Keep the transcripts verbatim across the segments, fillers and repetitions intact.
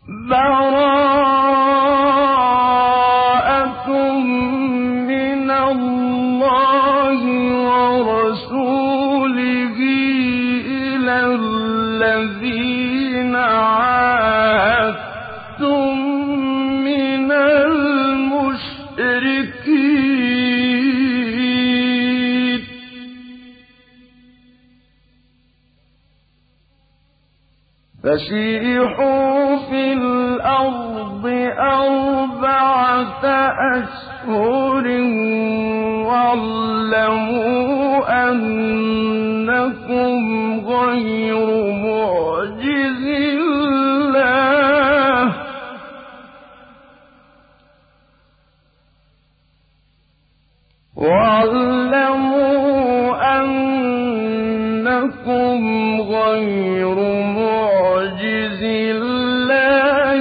براءة من الله ورسوله إلى الذين عاهدتم من المشركين فسيحوا في الأرض أربعة أشهر واعلموا أنكم غير معجز الله واعلموا أنكم غير معجز الله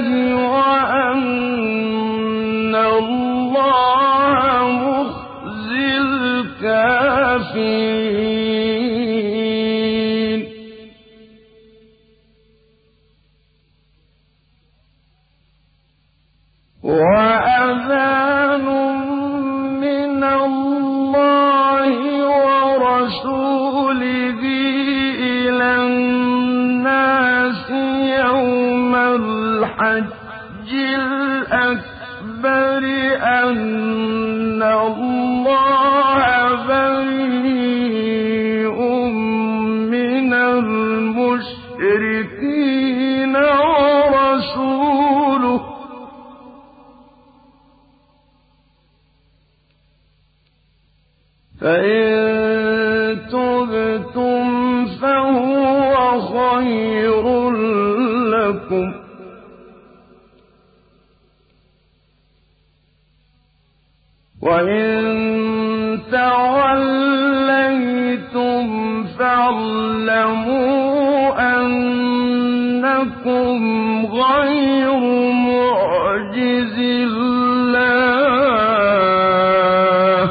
وأن الله مخزي الكافرين وأذان من الله ورسوله إلى الناس يوم الحج الأكبر أن الله بريء من المشركين ورسوله فإن تبتم فهو خير لكم وإن توليتم فاعلموا أنكم غير معجز الله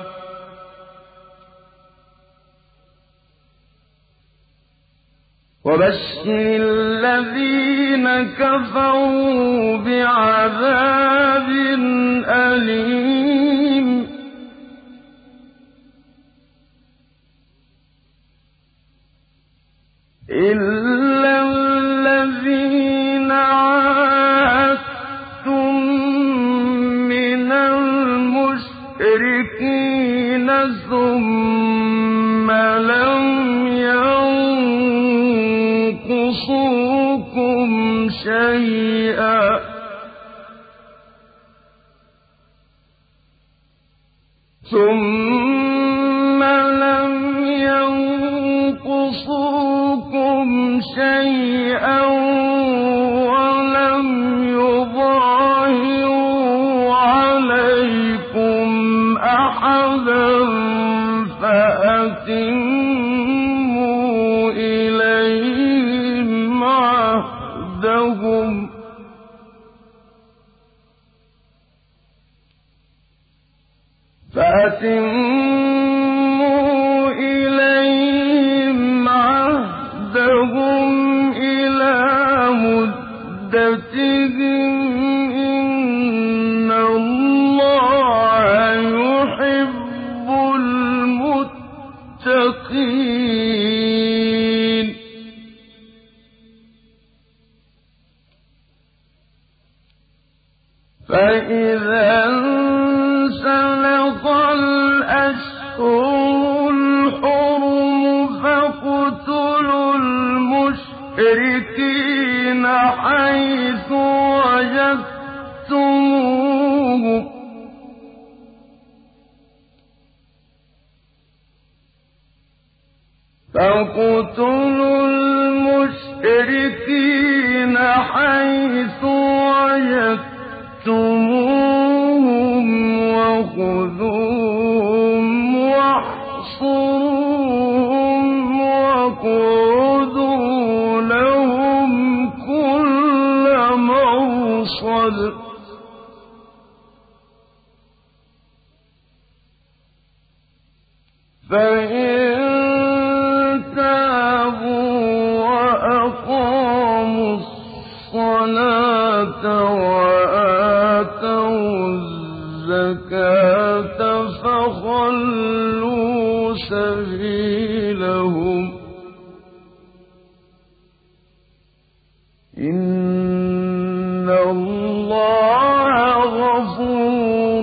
وبشر الذين كفروا بعذاب أليم إلا الذين عاهدتم من المشركين ثم لم ينقصوكم شيئا ثم لم ينقصوكم شيئا ولم يظاهروا عليكم أحدا فأتموا إليهم عهدهم فأتموا إليهم عهدهم إلى مدتهم إن الله يحب المتقين فإذا انسلخ الأشهر الحرم فاقتلوا المشركين حيث وجدتموهم فاقتلوا المشركين حيث وجدتموهم وخذوهم واحصروهم واقعدوا لهم كل مرصد فإن تابوا وأقاموا الصلاة وآتوا الزكاة فخلوا سبيلهم إن الله غفور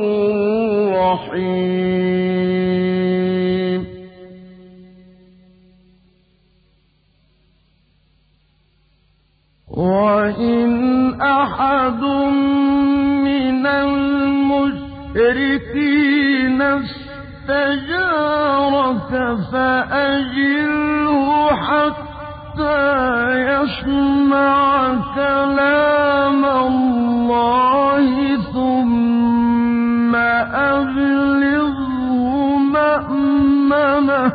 رحيم. وإن أحد من المشركين استجارك فأجره حتى يسمع كلام الله ثم أبلغه مأمنه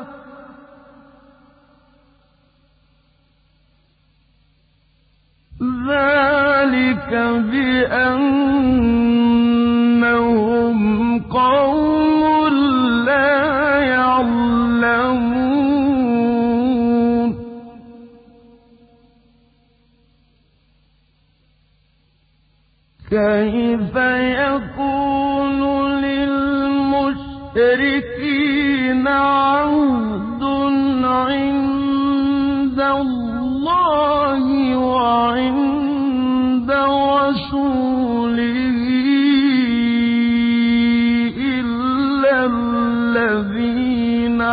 ذلك بأنهم قوم لا يعلمون. كيف يكون للمشركين عهد عند الله وعند رسوله إلا الذين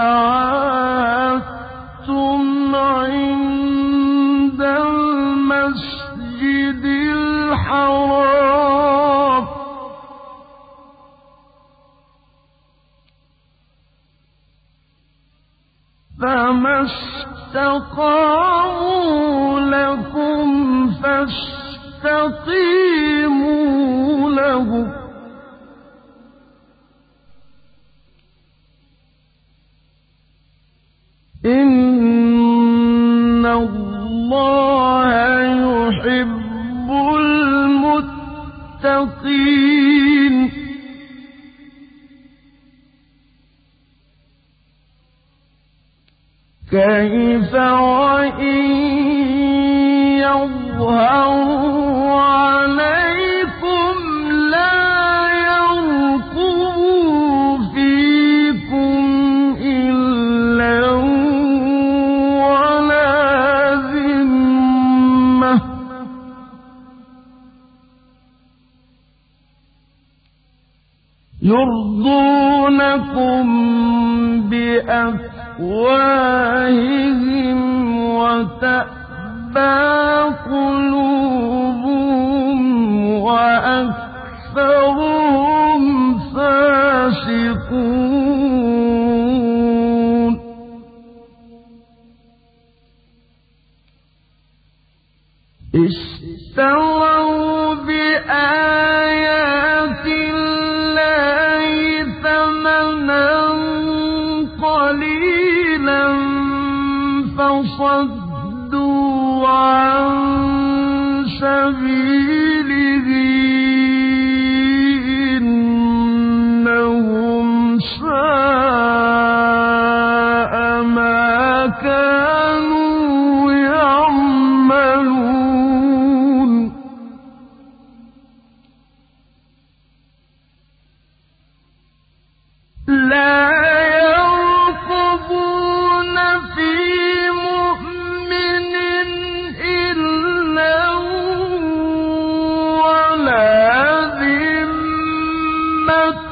عاهدتم عند المسجد الحرام فما استقاموا لكم فاستقيموا لهم إن الله يحب المتقين. كيف وإن يظهروا عليكم لا يرقبوا فيكم إلا ولا ذمة يرضونكم بأفواههم وتأبى قلوبهم وأكثرهم فاسقون. اشتروا بآيات الله ثمنا قليلا فصدوا عن سبيله إنهم ساء ما كانوا يعملون. لا يرقبون في مؤمن إلا ولا ذمة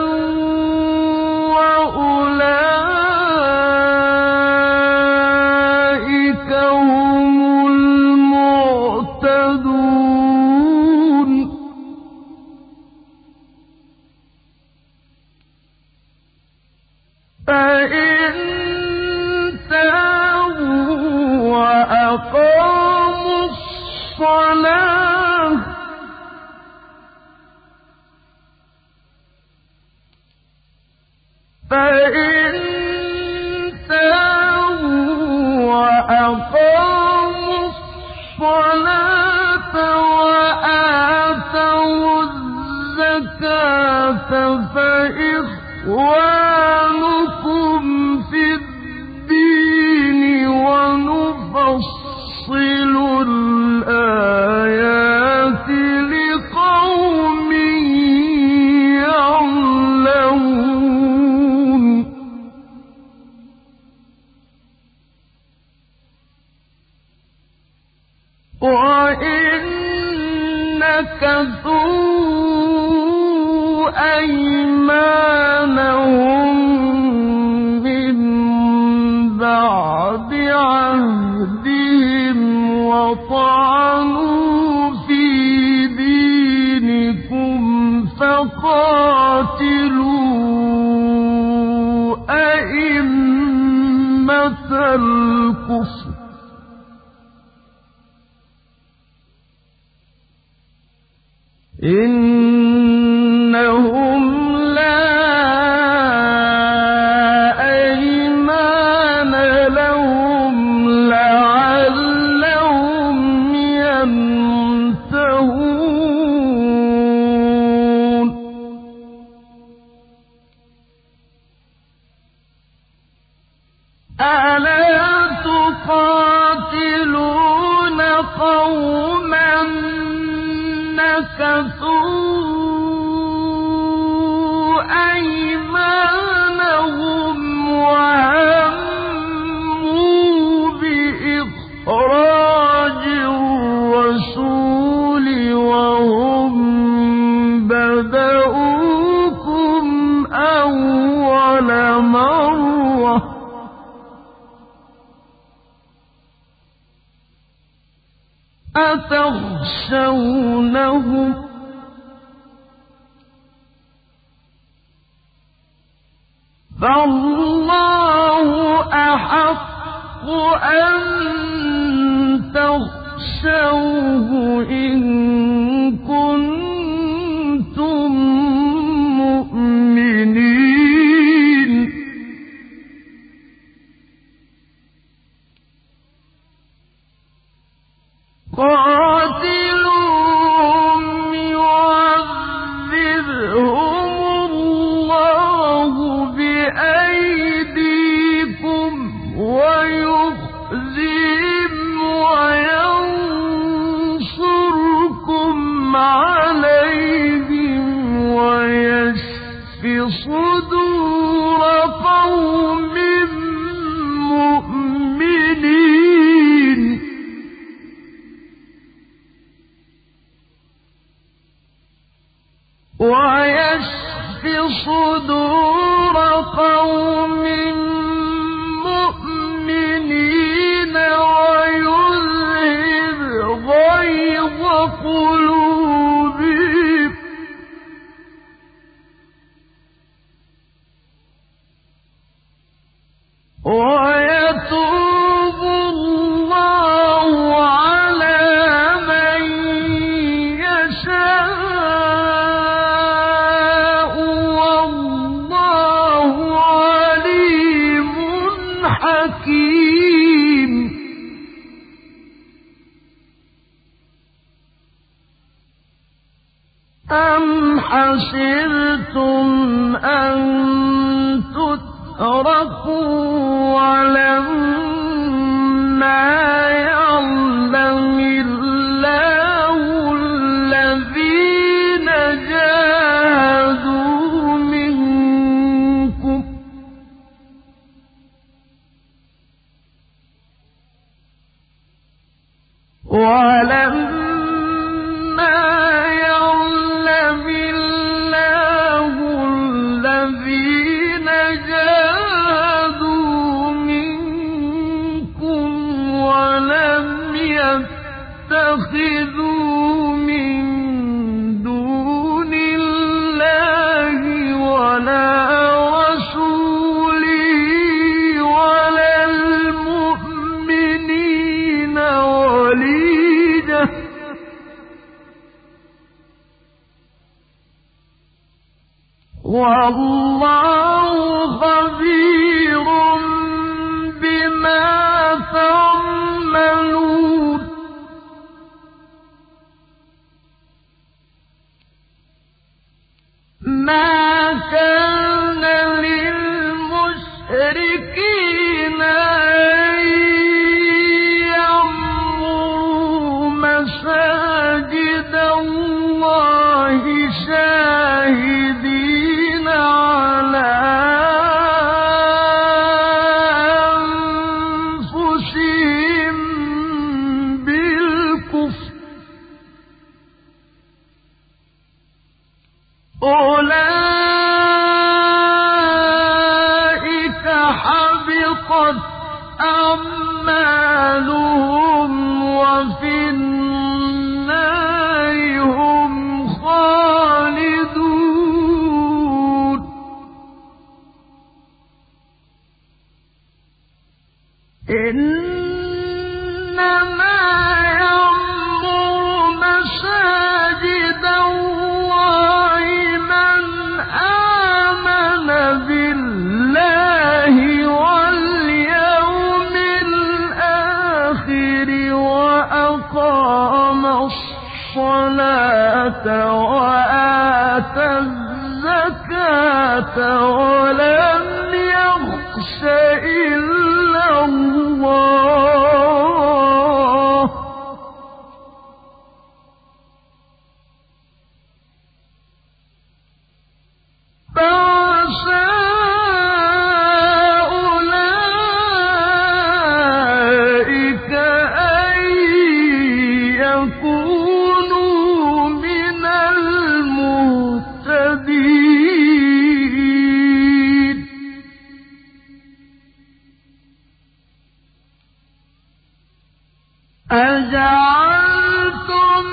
وأولئك هم المعتدون. فإن تابوا وأقاموا الصلاة فإن تابوا وأقاموا الصلاة وآتوا الزكاة فإخوانكم في الدين ونفصل الآيات نكثوا أيمانهم من بعد عهدهم وطعنوا في دينكم فقاتلوا أئمة الكفر إنهم لا أيمان لهم لعلهم ينتهون ألا تقاتلون قوما نكثوا أيمانهم وهموا بإخراج الرسول وهم بدؤوكم أول مرة أتخشونهم فالله أحق أن تخشوه إن كنتم مؤمنين قاتلوهم يعذبهم الله بأيديكم ويخزيهم وينصركم عليهم ويشف صدور قوم مؤمنين ويشف صدور قوم مؤمنين ويذهب غيظ قلوبهم ويتوب الله على من يشاء والله عليم حكيم أم حسبتم أن تتركوا ولما يعلم الله الذين جاهدوا منكم ولما يعلم الله الذين جاهدوا منكم ولم يتخذوا من دون الله ولا رسوله ولا المؤمنين وليجة والله خبير بما تعملون ما كان للمشركين أن يعمروا مساجد الله شاهدين على أنفسهم بالكفر أولئك حبطت أعمالهم وفي النار هم خالدون إنما يعمر مساجد الله من آمن بالله واليوم الآخر وأقام الصلاة وآتى الزكاة ولم يخش إلا الله فعسى أولئك أن يكونوا من المهتدين أجعلتم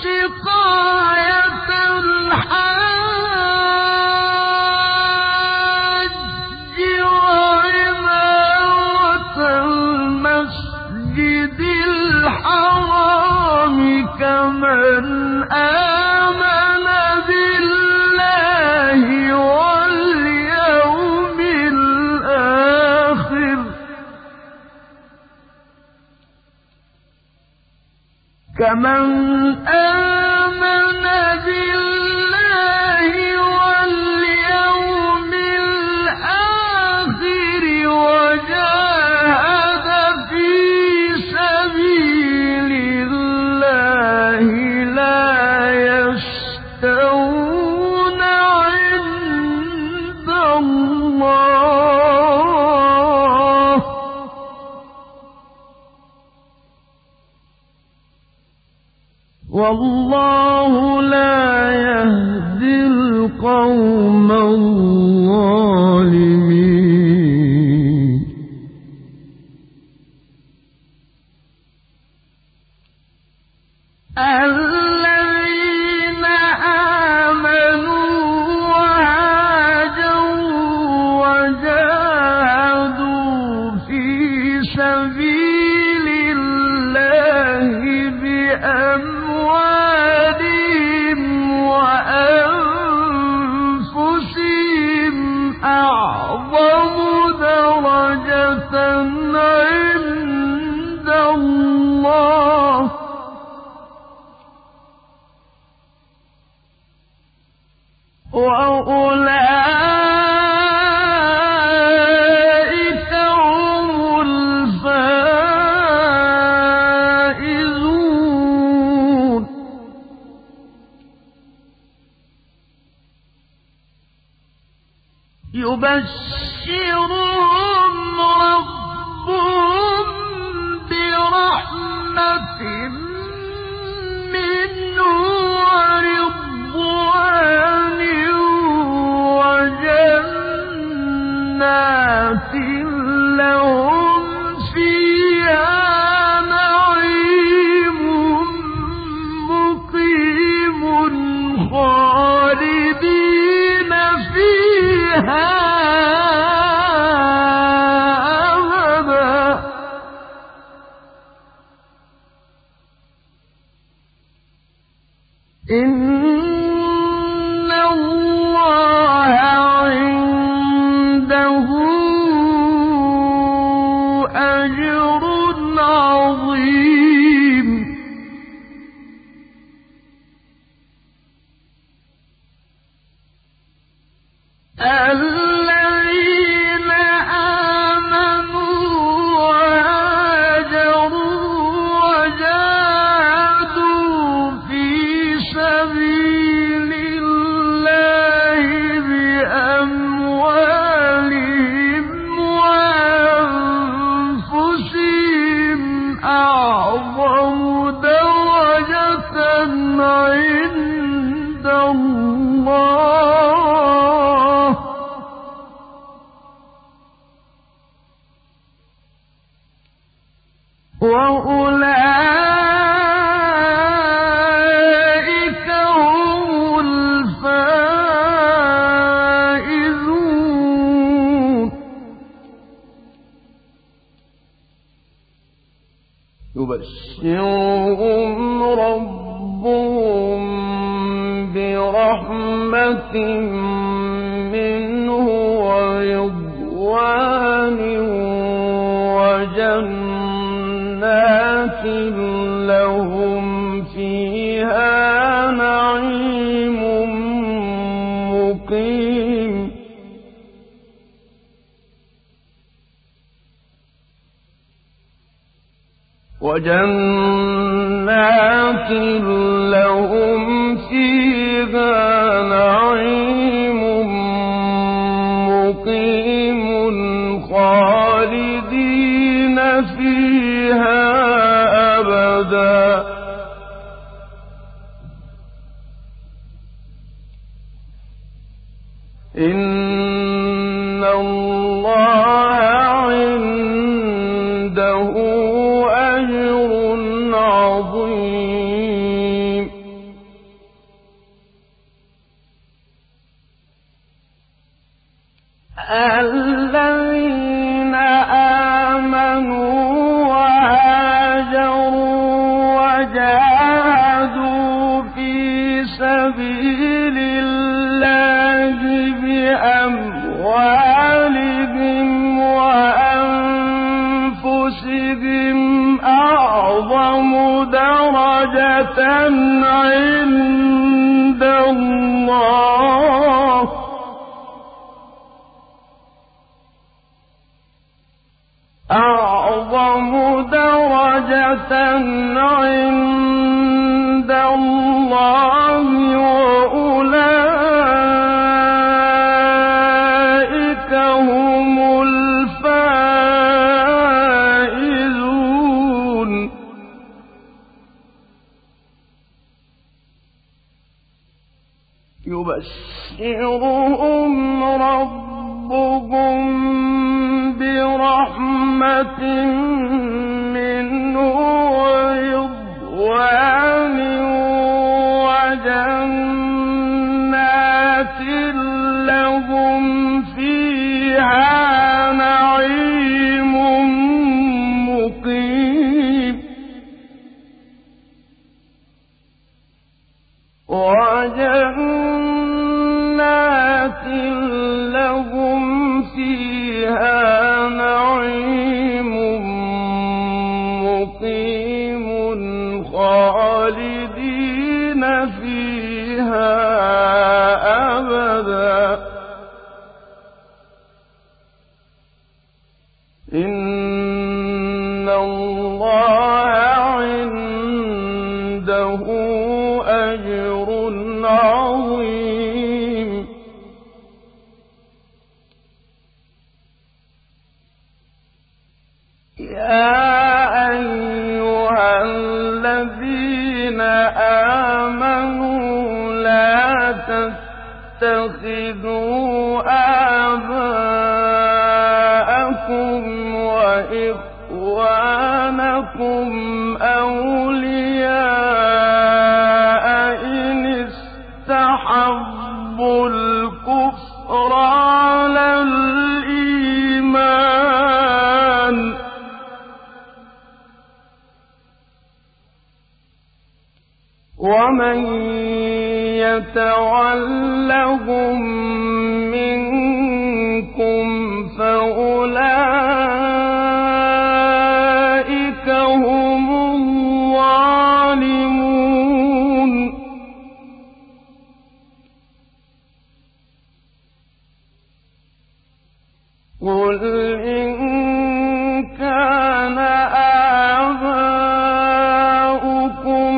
سقاية الحاج وعمارة المسجد الحرام كمن آمن بالله واليوم الآخر كمن آمن بالله واليوم الآخر وجاهد في سبيل الله لا يستوون عند الله والله لا يهدي القوم الظالمين الذين آمنوا وهاجروا وجاهدوا في سبيل الله بأموالهم وأنفسهم أعظم درجة عند الله وأولئك هم الفائزون يبشرهم ربهم برحمة منه ورضوان وجنات لهم فيها نعيم مقيم خالدين فيها أبدا إن الله عنده أجر عظيم الذين آمنوا وهاجروا وجاهدوا في سبيل الله بأموالهم وأنفسهم أعظم درجة عند عند الله وأولئك هم الفائزون. يبشرهم ربهم برحمة منه ورضوان وجنات لهم فيها نعيم مقيم. وجنات لهم فيها نعيم مقيم خالدين فيها أبدا. إن الله عنده أجر عظيم. الذين آمنوا وهاجروا وجاهدوا في سبيل الله بأموالهم وأنفسهم أعظم درجة عند الله أعظم درجة عند الله وأولئك هم الفائزون. يبشرهم ربهم برحمة منه ورضوان وجنات لهم فيها نعيم مقيم. وجنات لهم فيها نعيم مقيم خالدين فيها أبدا. إن الله عنده أجر عظيم. يا أيها الذين آمنوا لا تتخذوا آباءكم وإخوانكم أولياء إن استحبوا الكفر على الإيمان ومن يتولهم منكم فأولئك هم الظالمون. قل إن كان آباؤكم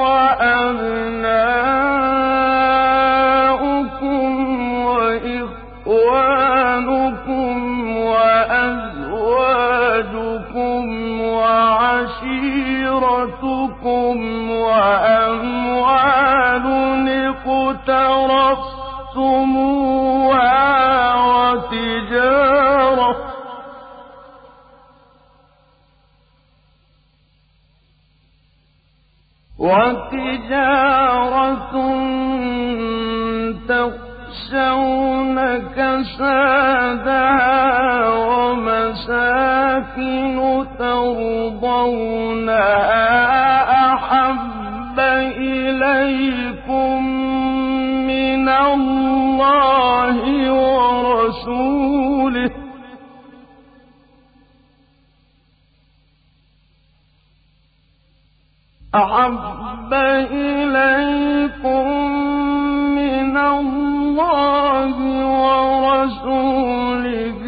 وأبناؤكم وإخوانكم وأزواجكم وعشيرتكم وأموال اقترفتموها عرفتموها وتجارة وتجارة تخشون كسادها ومساكن ترضونها أحب إليكم من الله ورسوله أحب إليكم من الله ورسوله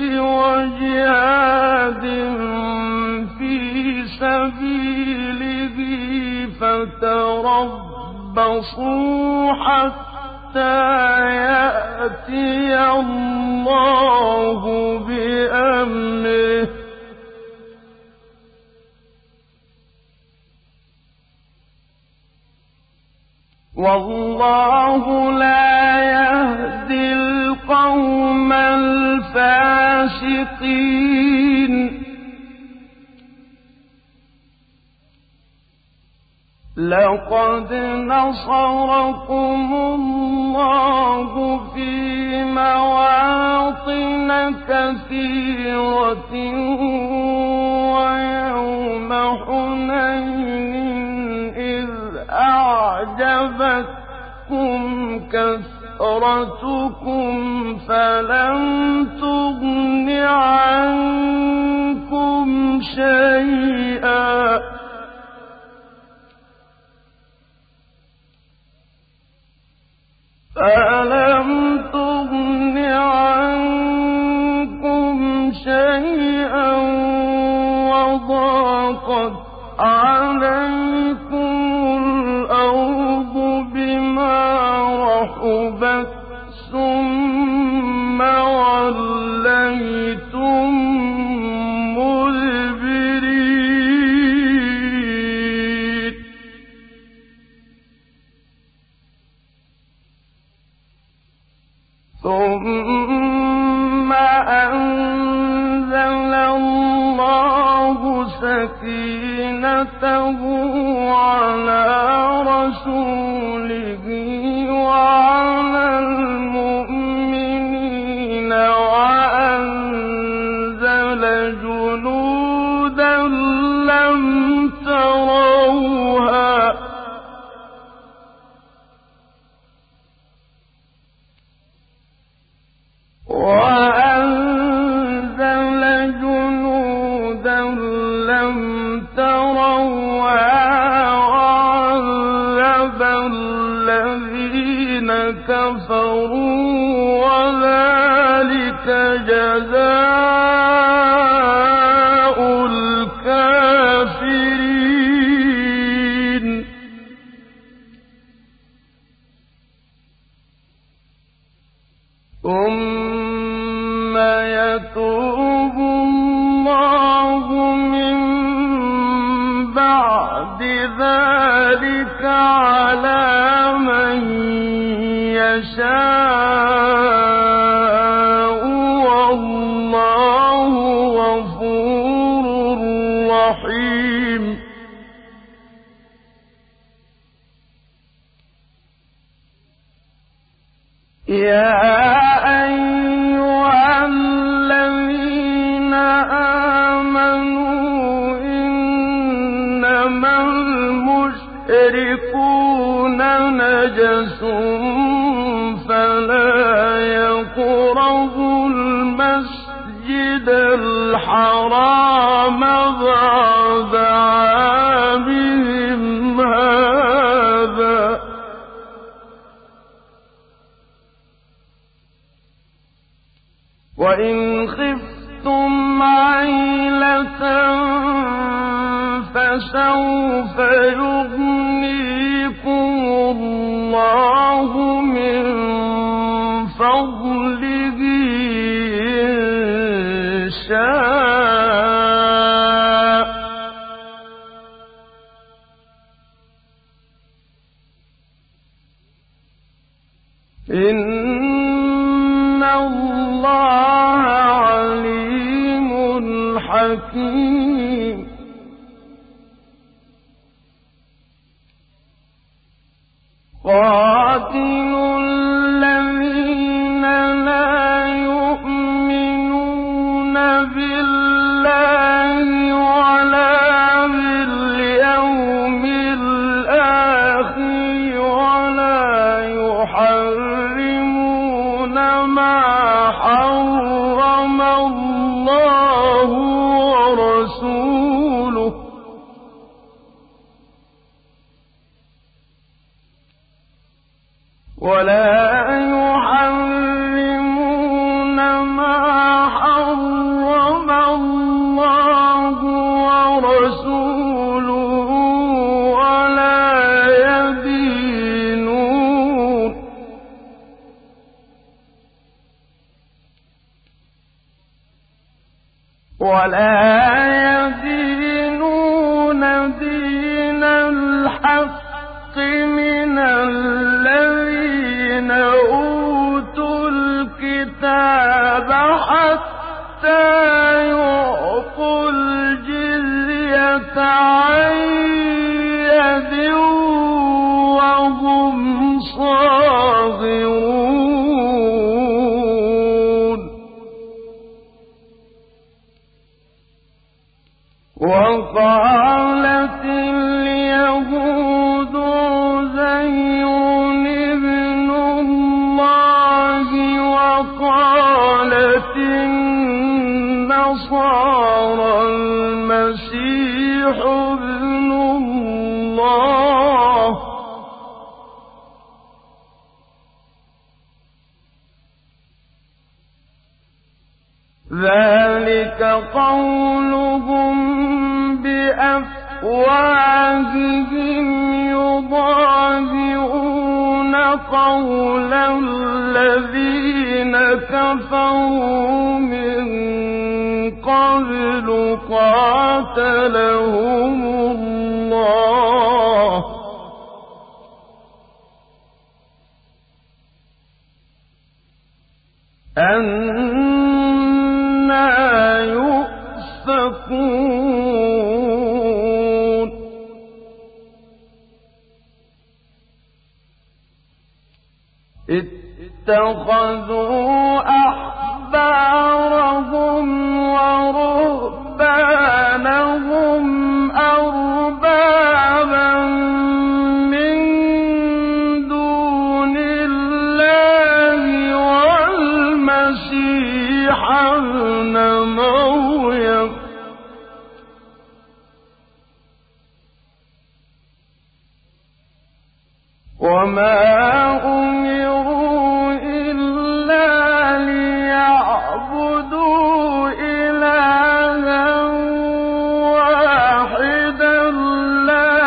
وجهاد في سبيله فتربصوا حتى يأتي الله بأمره والله لا يهدي القوم الفاسقين لقد نصركم الله في مواطن كثيرة ويوم حنين إذ أعجبتكم كثرتكم فلم تغن عنكم شيئا فلم تغن عنكم شيئا وضاقت عليكم الأرض بما رحبت ثم وليتم مدبرين ثم أنزل الله سكينته على رسوله وعلى المؤمنين وأنزل جنودا لم تروها وأنزل جنودا لم تروها وعذب الذين كفروا وذلك جزاء الكافرين ثم يتوب الله من بعد ذلك على من يشاء والله غفور رحيم يا أيها الذين آمنوا إنما المشركون نجس فلا يقربوا المسجد الحرام بعد عامهم هذا وإن خفتم عيلة فسوف يغنيكم الله من فضله إن شاء إن الله عليم حكيم قاتلوا الذين لا يؤمنون بالله ولا باليوم الآخر ولا يحرمون ما حرم الله ورسوله ولا يحرمون ما حرم الله ورسوله ولا يدينون ولا يدينون دين الحق من الذين أوتوا الكتاب حتى يعطوا الجزية عن يد وهم صاغرون وقالت اليهود عزير ابن الله وقالت النصارى المسيح ابن الله ذلك قولهم بأفواههم يضاهئون قول الذين كفروا من قبل قاتلهم الله أنى يؤفكون اتخذوا أحبارهم ورهبانهم أربابا من دون الله والمسيح ابن مريم وما أمروا إلا ليعبدوا إلها واحدا لا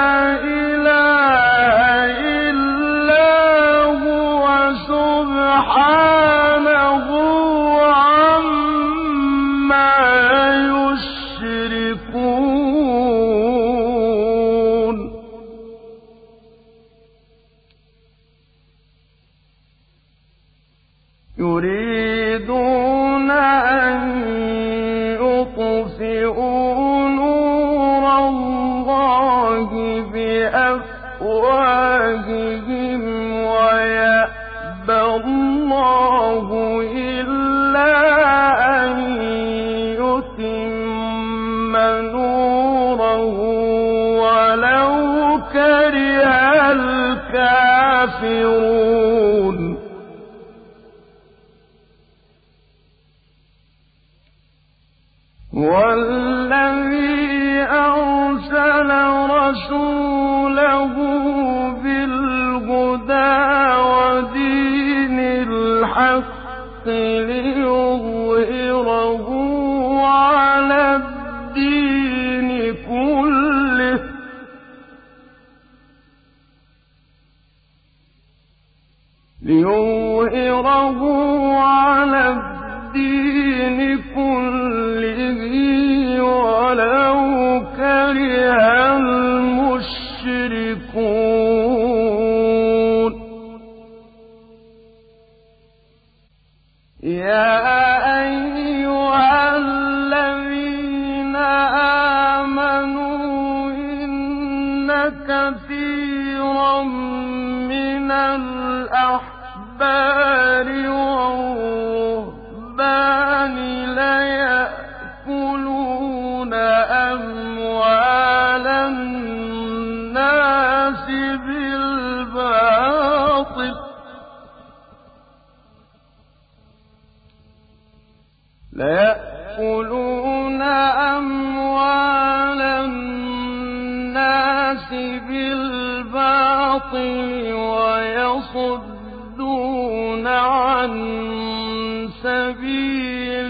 إله إلا هو سبحانه عما يشركون يريدون أن يطفئوا نور الله بأفواههم ويأبى الله إلا أن يتم نوره ولو كره الكافرون والذي أرسل رسوله بالهدى ودين الحق ليظهره على الدين كله ليظهره على الدين كله ولو كره المشركون. يا أيها الذين آمنوا إن كثيرا من الأحبار والرهبان ليأكلون أموال الناس بالباطل ليأكلون أموال الناس بالباطل ويصدون عن سبيل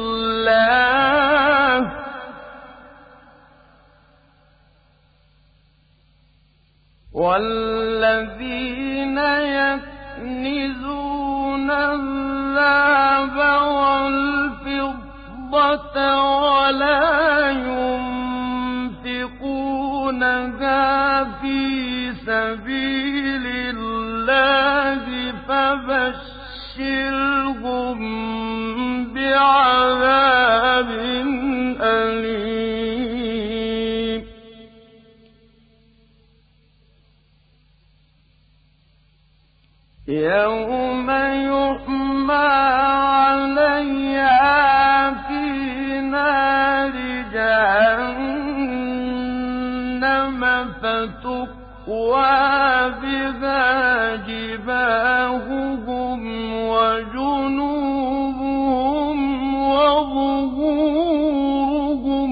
الله والذين يكنزون الذهب والفضة ولا ينفقونها في سبيل الله فبشرهم بعذاب أليم يوم يحمى عليها في نار جهنم فتكوى بها جباههم وجنوبهم وظهورهم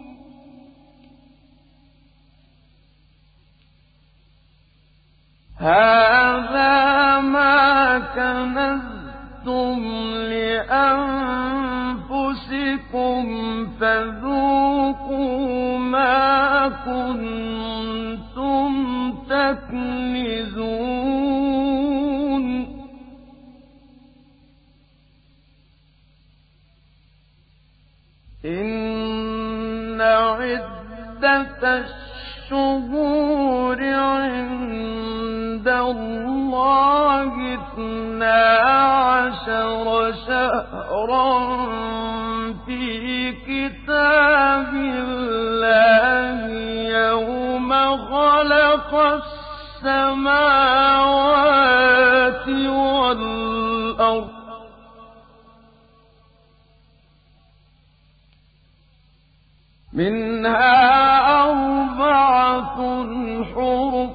هذا ما كنزتم لأنفسكم فذوقوا ما كنتم تكنزون إن عدة الشهور عند الله اثنا عشر شهرا في كتاب الله يوم خلق السماوات والأرض منها أربعة حرم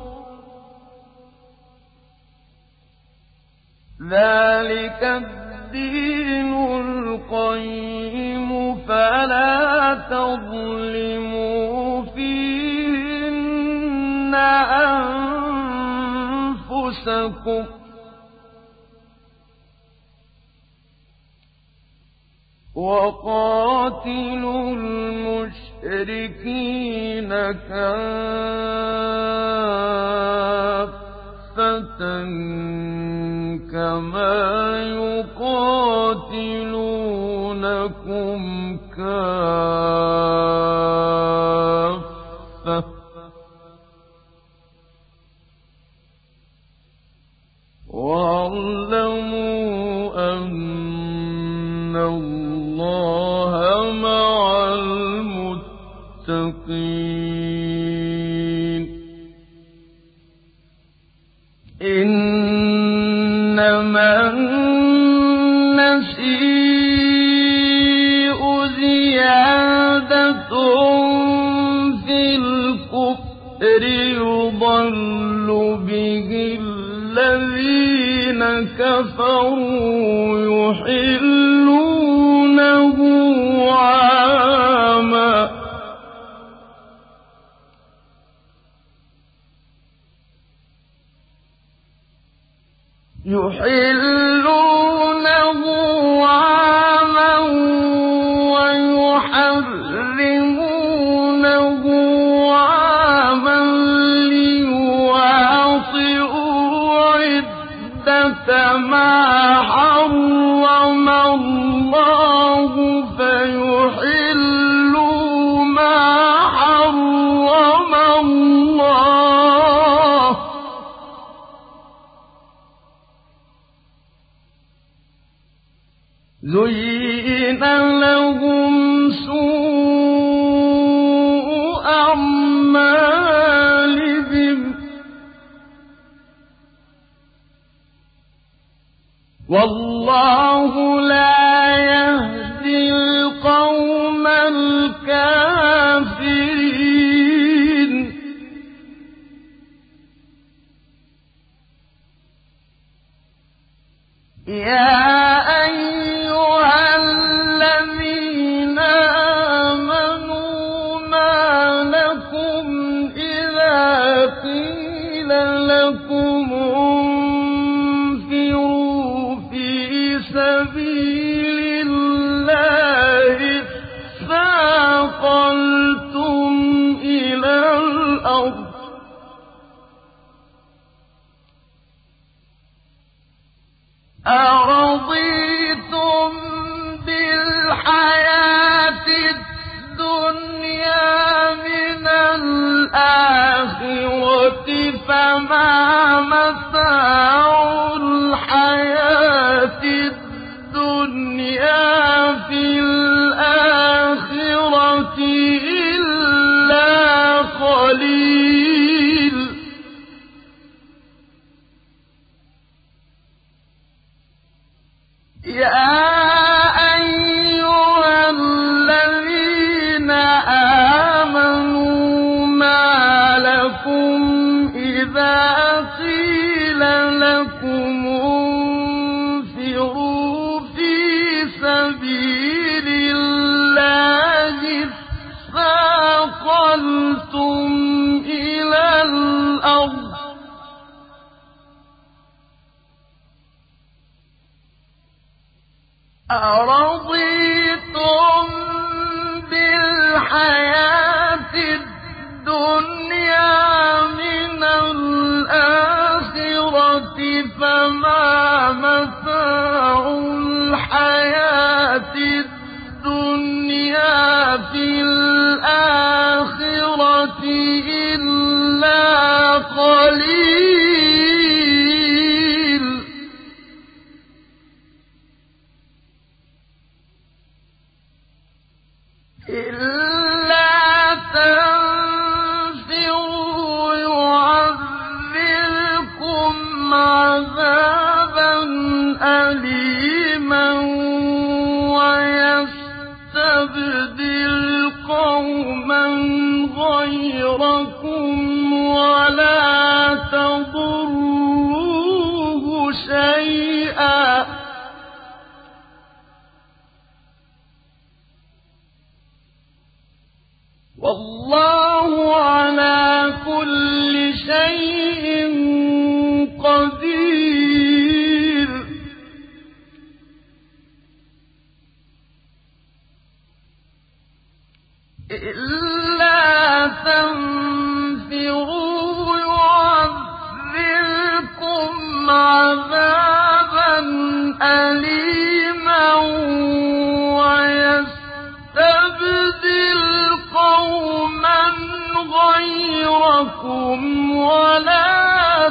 ذلك الدين القيم فلا تظلموا فيهن أنفسكم وقاتلوا المشركين كافة كما يقاتلونكم كافة واعلموا أن الله مع المتقين إنما النسيء زيادة في الكفر يضل به الذين كفروا يحلونه عاما يحلونه عاما ويحرمونه عاما ليواطئوا عدة ما حرم الله فيحلوا ما حرم الله زين لهم سوء أعمالهم والله لا يهدي القوم الكافرين يا أيها الذين آمنوا ما لكم إذا قيل لكم انفروا في سبيل الله اثاقلتم إلى الأرض أرضيتم بالحياة الدنيا من الآخرة فما متاع الحياة الدنيا في الآخرة إلا قليل يا أيها الذين آمنوا ما لكم إذا قيل لكم انفروا في سبيل الله اثاقلتم إلى الأرض أرضيتم بالحياة الدنيا من الآخرة فما متاع الحياة الدنيا في الآخرة إلا قليل إلا تنفروا يعذبكم عذابا أليما ويستبدل قوما غيركم ولا تضروه شيئا والله على كل شيء قدير إلا تنفروا يعذبكم عذابا أليما ويستبدل قوما غيركم ولا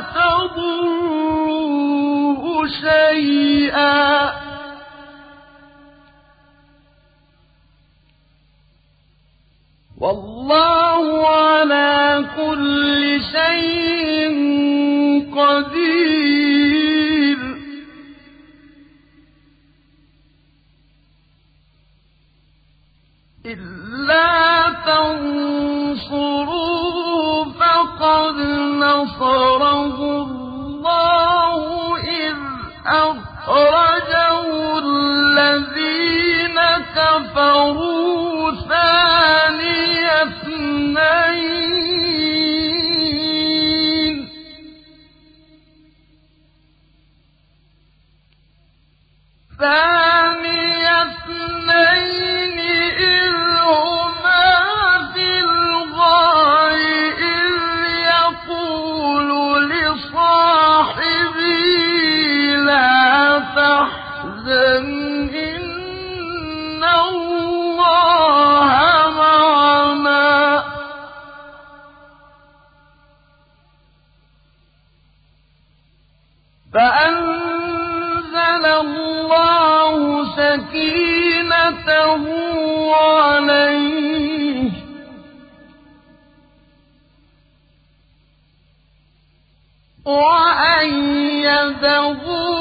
تضروه شيئا والله على كل شيء قدير إلا تنصروا فقد نصره الله إذ أخرجه الذين كفروا ثاني اثنين ثاني اثنين إذ هما في الغار إذ يقول لصاحبه لا تحزن إن الله معنا فأنزل الله سكينته سكينته عليه وأيده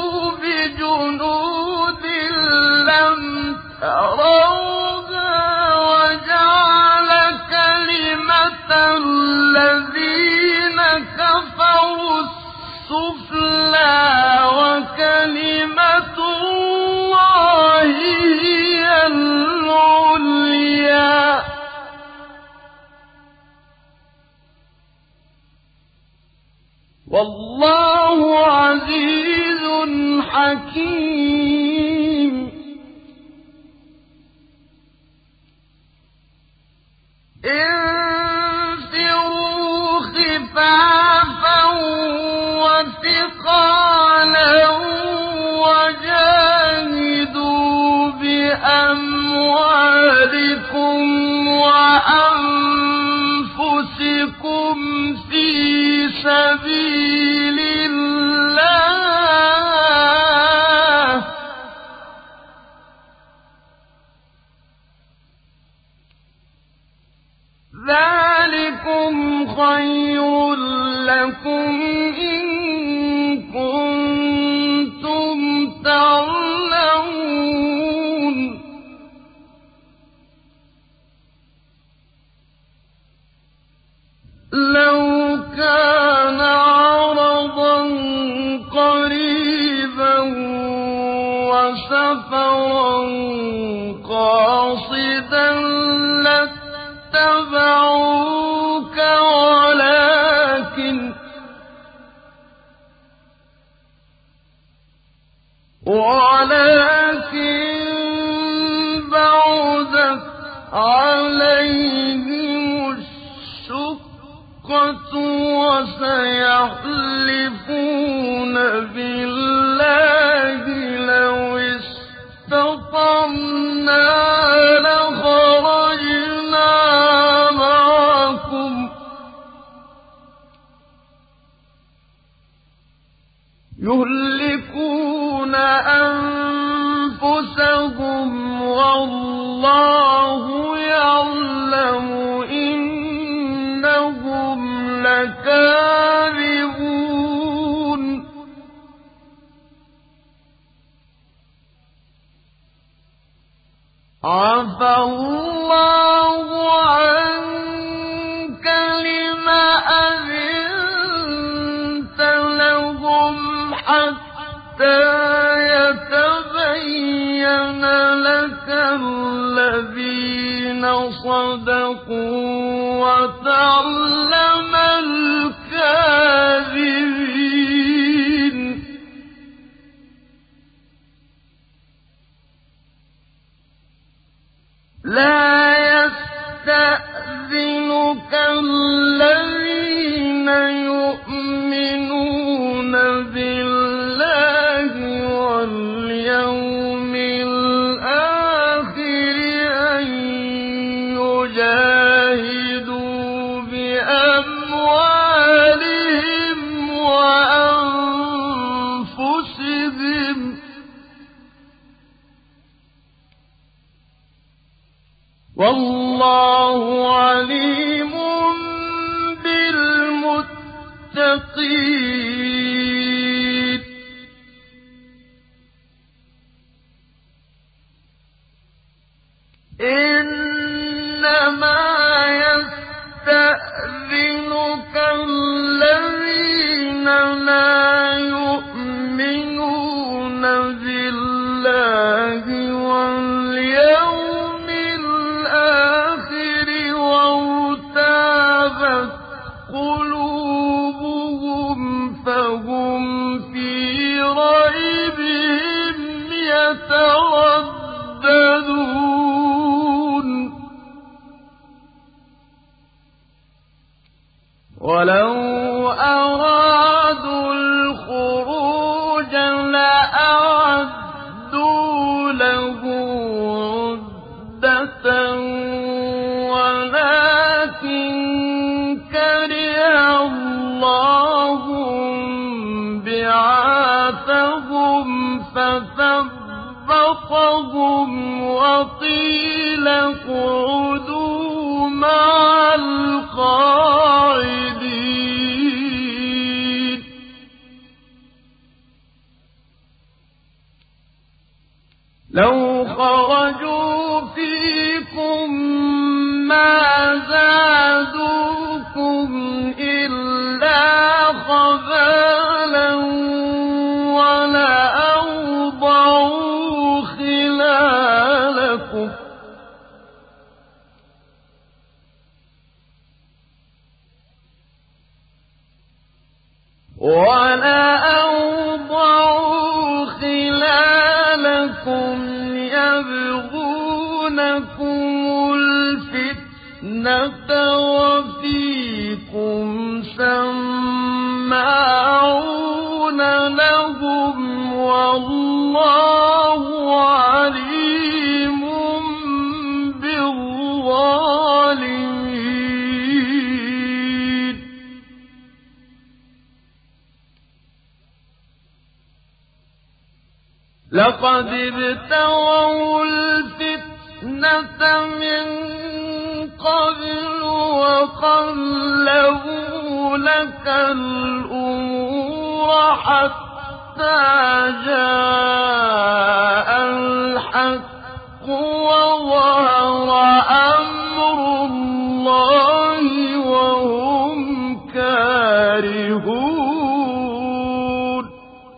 بجنود لم تروها وجعل كلمة الذين كفروا السفلى وكلمة الله هي العليا والله عزيز حكيم انفروا خفافا وثقالا وجاهدوا بأموالكم وأنفسكم في سبيل الله ذلكم خير لكم إن كنتم تعلمون لو كان عرضا قريبا وسفرا قاصدا لاتبعوك ولكن ولكن بعدت عليهم الشقة وسيحلفون بالله لو استطعنا لخرجنا معكم يهلكون أنفسهم والله يعلم إنهم لكاذبون عفى الله عنك لم أذنت لهم حتى يتبين لك الذين صدقوا وتعلم الكاذبين لا يستأذنك الذين يؤمنون بالله واليوم الآخر أن يجاهدوا بأموالهم وأنفسهم والله عليم بالمتقين إنما يستأذنك الذين لا يؤمنون بالله واليوم الآخر وارتابت قلوبهم فهم في ريبهم يترددون ولو أرادوا الخروج لأعدوا له عدة ولكن كره الله بعاثهم فثبتهم خَبَّطَهُمْ وَقِيلَ اقْعُدُوا مَعَ الْقَاعِدِينَ لَوْ خَرَجُوا فِيكُم مَّا زَادُوكُمْ إِلَّا خَبَالًا وَلَأَوْضَعُوا خِلَالَكُمْ وَلَأَوْضَعُوا خِلَالَكُمْ يَبْغُونَكُمُ الْفِتْنَةَ وَفِيكُمْ سَمَّاعُونَ لَهُمْ وَاللَّهُ عَلِيمٌ بِالظَّالِمِينَ لَقَدِ ابْتَغَوُا الْفِتْنَةَ مِن قَبْلُ وَقَلَّبُوا لَكَ الْأُمُورَ حَتَّىٰ جَاءَ الْحَقُّ وَظَهَرَ أَمْرُ اللَّهِ وَهُمْ كَارِهُونَ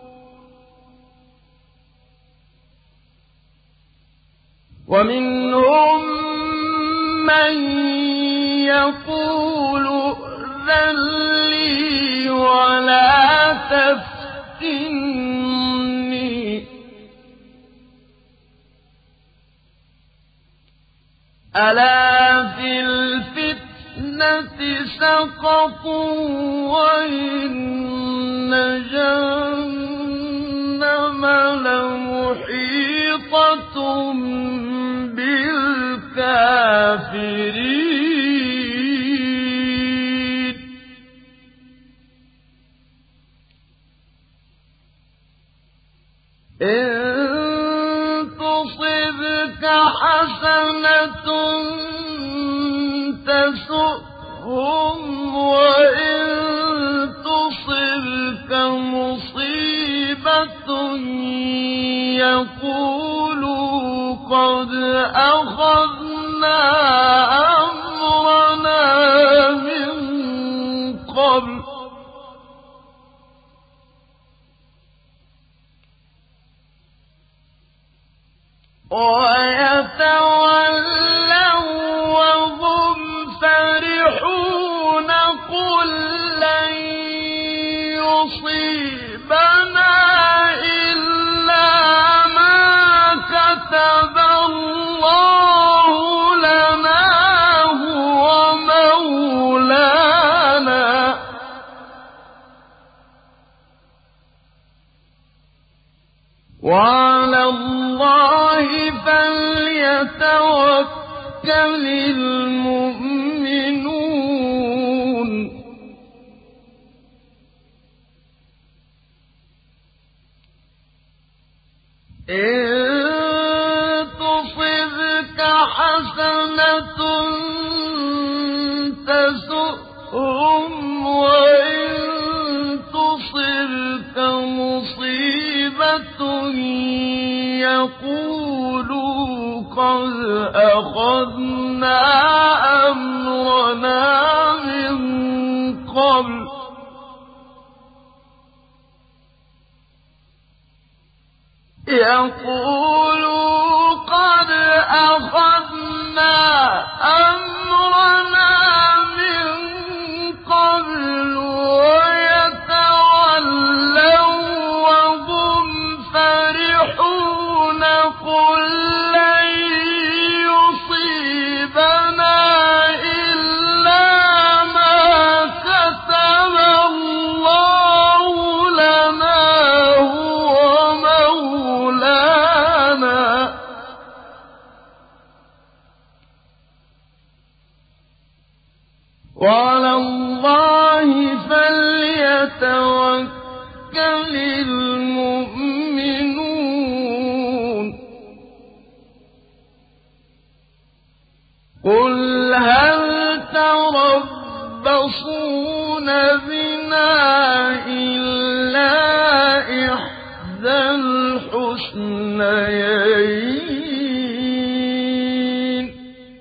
وَمِنْهُم مَّن يَقُولُ ائْذَن لِّي وَلَا تَفْتِنِّي ۚ أَلَا فِي الْفِتْنَةِ سَقَطُوا وَإِنَّ جَهَنَّمَ لَمُحِيطَةٌ بِالْكَافِرِينَ إِن تُصِبْكَ حَسَنَةٌ تَسُؤْهُمْ وَإِن تُصِبْكَ مُصِيبَةٌ يَقُولُوا قَدْ أَخَذْنَا أَمْرَنَا مِن قَبْلُ وَيَتَوَلَّوْا وَهُمْ فَرِحُونَ قُل لَّن يُصِيبَنَا إِلَّا مَا كَتَبَ اللَّهُ لَنَا هُوَ مَوْلَانَا ۚ وَعَلَى اللَّهِ فَلْيَتَوَكَّلِ الْمُؤْمِنُونَ إِن تُصِبْكَ حَسَنَةٌ تَسُؤْهُمْ وَإِن تُصِبْكَ مُصِيبَةٌ يَقُولُوا قَدْ أَخَذْنَا أَمْرَنَا مِن قَبْلُ يَقُولُوا قَدْ أَخَذْنَا أَمْرَنَا مِن قَبْلُ وَيَتَوَلَّوا وَهُمْ فَرِحُونَ قُل لَّن يُصِيبَنَا إِلَّا مَا كَتَبَ اللَّهُ لَنَا هُوَ مَوْلَانَا ۚ وَعَلَى اللَّهِ فَلْيَتَوَكَّلِ الْمُؤْمِنُونَ إحدى الحسنيين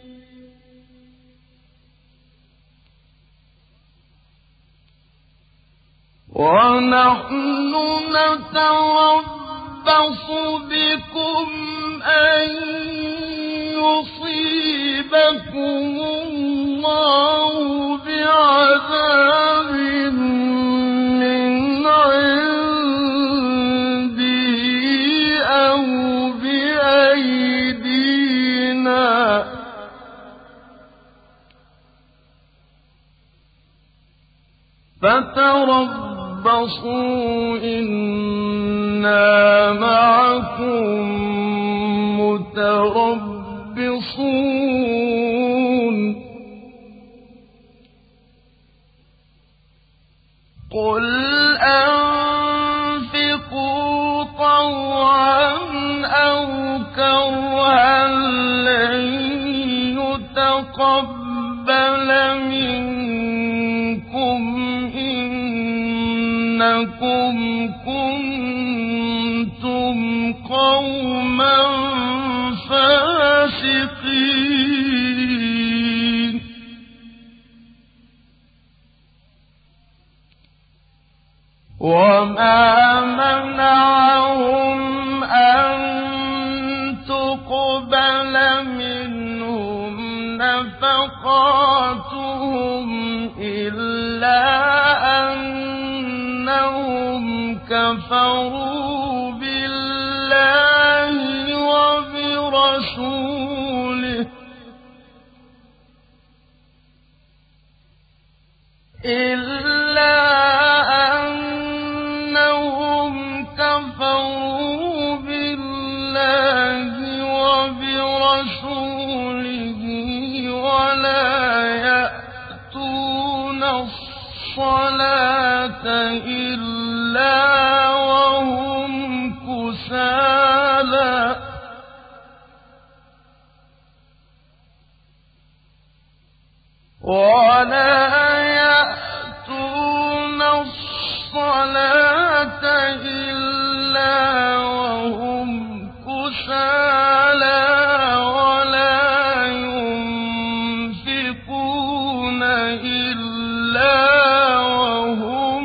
ونحن نتربص بكم أن يصيبكم الله بعذاب من عنده أو بأيدينا فتربصوا إنا معكم متربصون قل أنفقوا طوعا أو كرها لن يتقبل منكم إنكم كنتم قوما فاسقين وما منعهم أن تقبل منهم نفقاتهم إلا أنهم كفروا بالله وبرسوله إلا أنهم كفروا بالله وبرسوله ولا يأتون الصلاة إلا وهم كسالى ولا يأتون الصلاة إلا وهم كسالى ولا ينفقون إلا وهم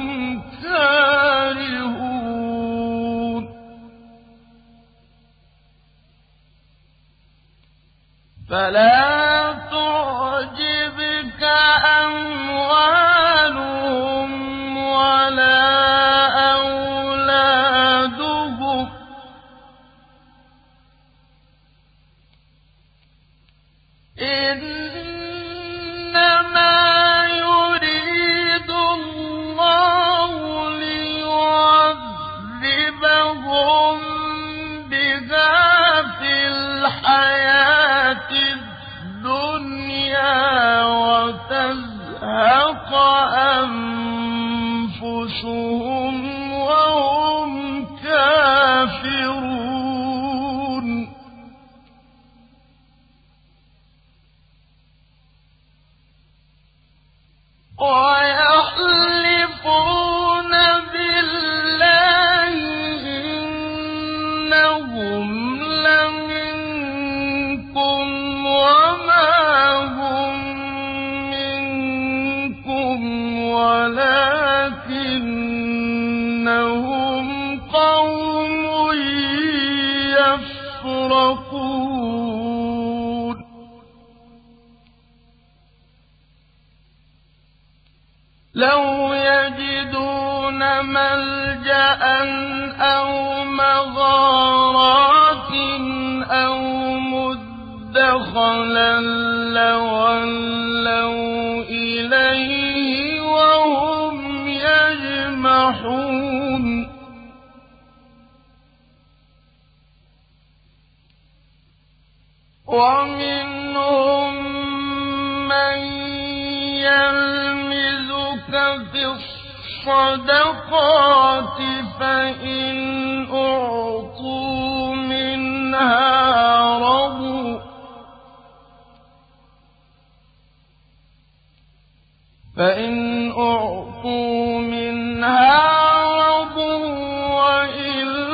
كارهون فلا تعجبك أموالهم ولا أولادهم إنما يريد الله ليعذبهم بها في الحياة الدنيا وتزهق أنفسهم وهم كافرون ويحلفون بالله إنهم لمنكم وما هم منكم ولكنهم قوم يفرقون لو يجدون ملجأ أو مغارات أو مدخلا لولوا إليه وهم يجمحون ومنهم من يلمزك في الصدقات فإن أعطوا منها رضوا فإن أعطوا منها رضوا وإن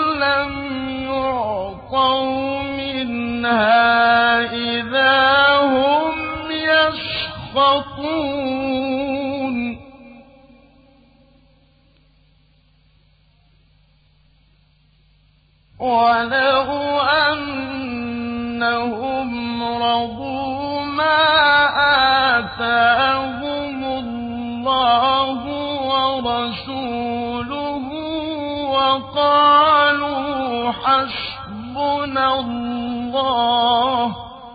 منها إذا هم يسخطون ولو أنهم رضوا ما آتاهم الله ورسوله وقالوا حسبنا الله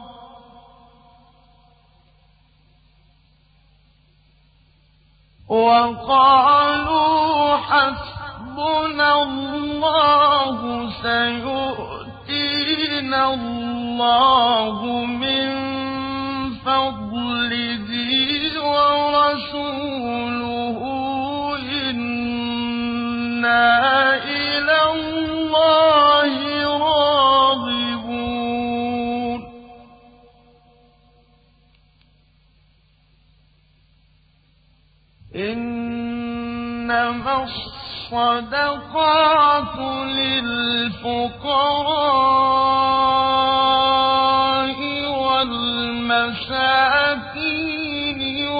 وقالوا حسبنا الله سيؤتينا الله من فضله ورسوله إنا إلى الله راغبون إنما الصدقات للفقراء والمساكين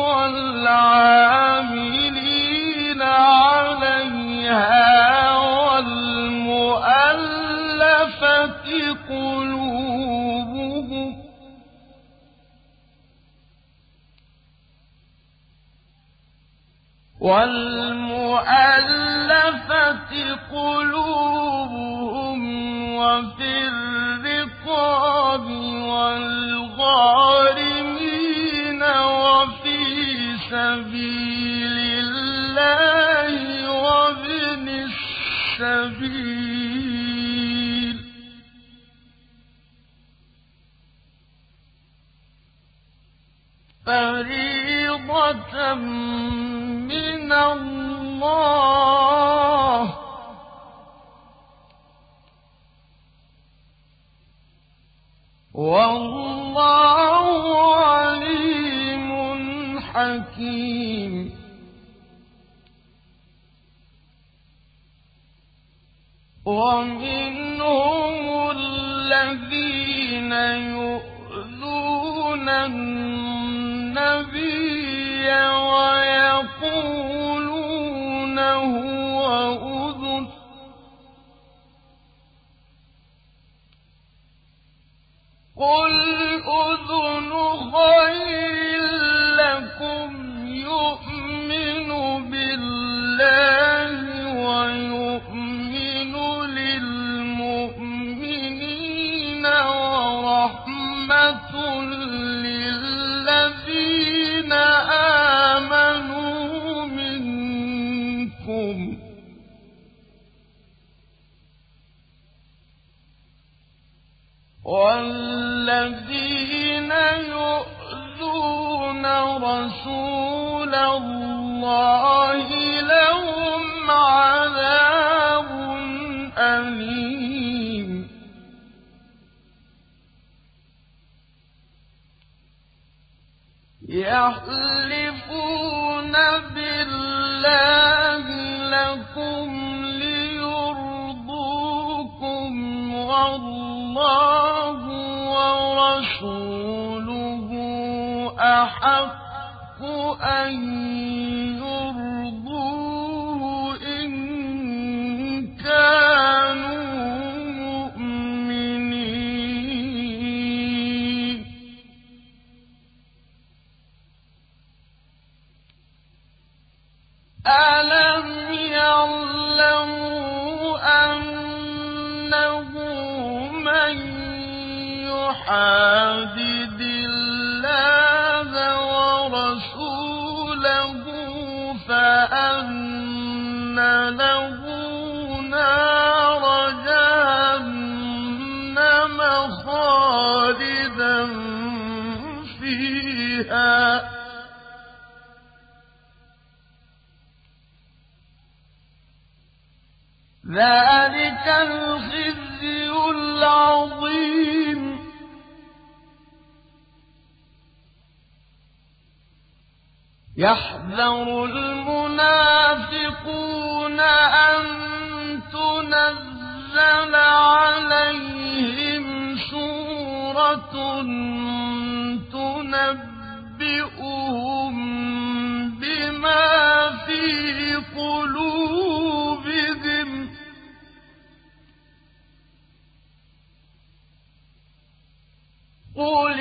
والعاملين عليها والمؤلفة قلوبهم والمؤلفة قلوبهم وفي الرقاب والغارمين وفي سبيل الله وابن السبيل فريضة من الله والله عليم حكيم ومنهم الذين يؤذون النبي ويقولون هو أذن قل أذن خير لكم يؤمن بالله ويؤمن للمؤمنين ورحمة للذين آمنوا منكم والذين يؤذون رسول الله لهم عذاب أليم يحلفون بالله لكم ليرضوكم والله ورسوله أحق أن يرضوه إن كانوا مؤمنين ألم يعلموا أنه من يحادد الله ورسوله فأن له نار جهنم خالدا فيها ذلك الخزي العظيم يحذر المنافقون أن تنزل عليهم سورة تنبئهم بما في قلوبهم قل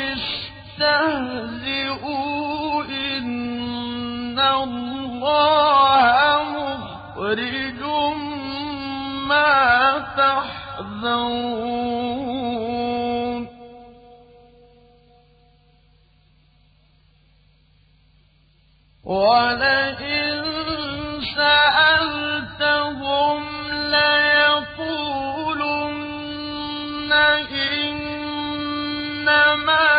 استهزئوا إن الله مخرج ما تحذرون ولئن سألتهم ليقولن إنما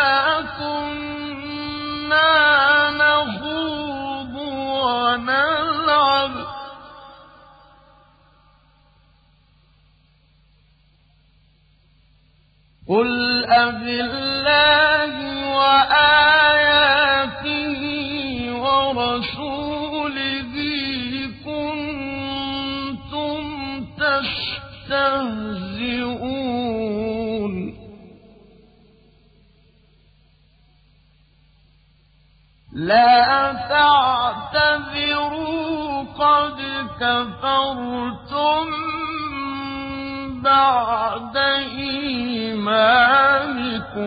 كنا نخوض ونلعب قل أبالله وآياته ورسوله كنتم تستهزئون لا تعتذروا قد كفرتم بعد إيمانكم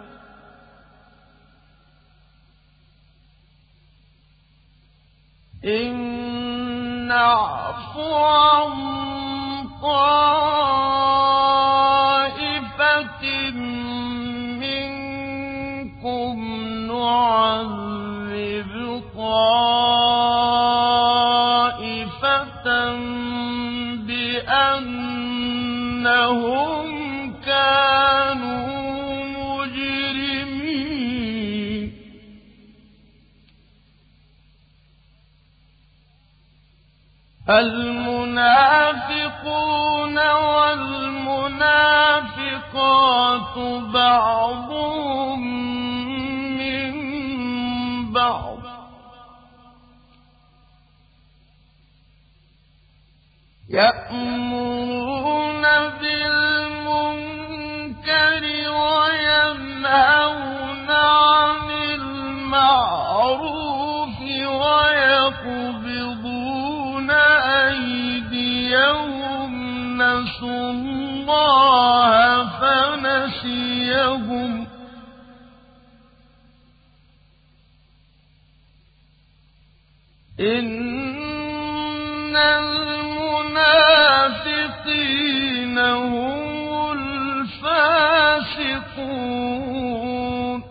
إن نعف عن طائفة منكم نعذب طائفة بأنهم كانوا مجرمين المنافقون والمنافقات بعضهم من بعض يأمرون بالمنكر وينهون عن المعروف ويقبضون أيديهم نسوا الله فنسيهم إن المنافقين هم الفاسقون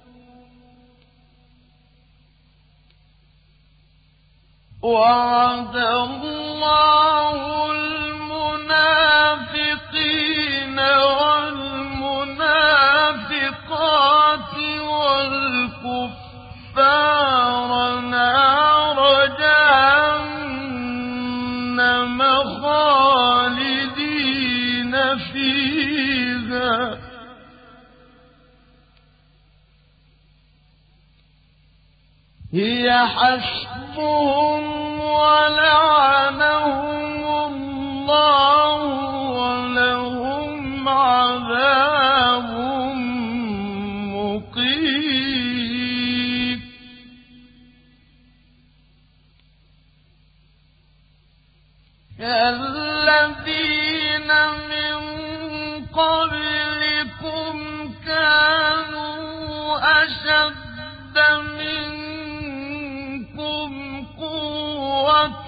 وعد الله المنافقين والمنافقات والكفار نار جهنم خالدين فيها هي حسبهم ولعنهم الله ولهم عذاب مقيم الذين من قبلكم كانوا أشد منكم قوة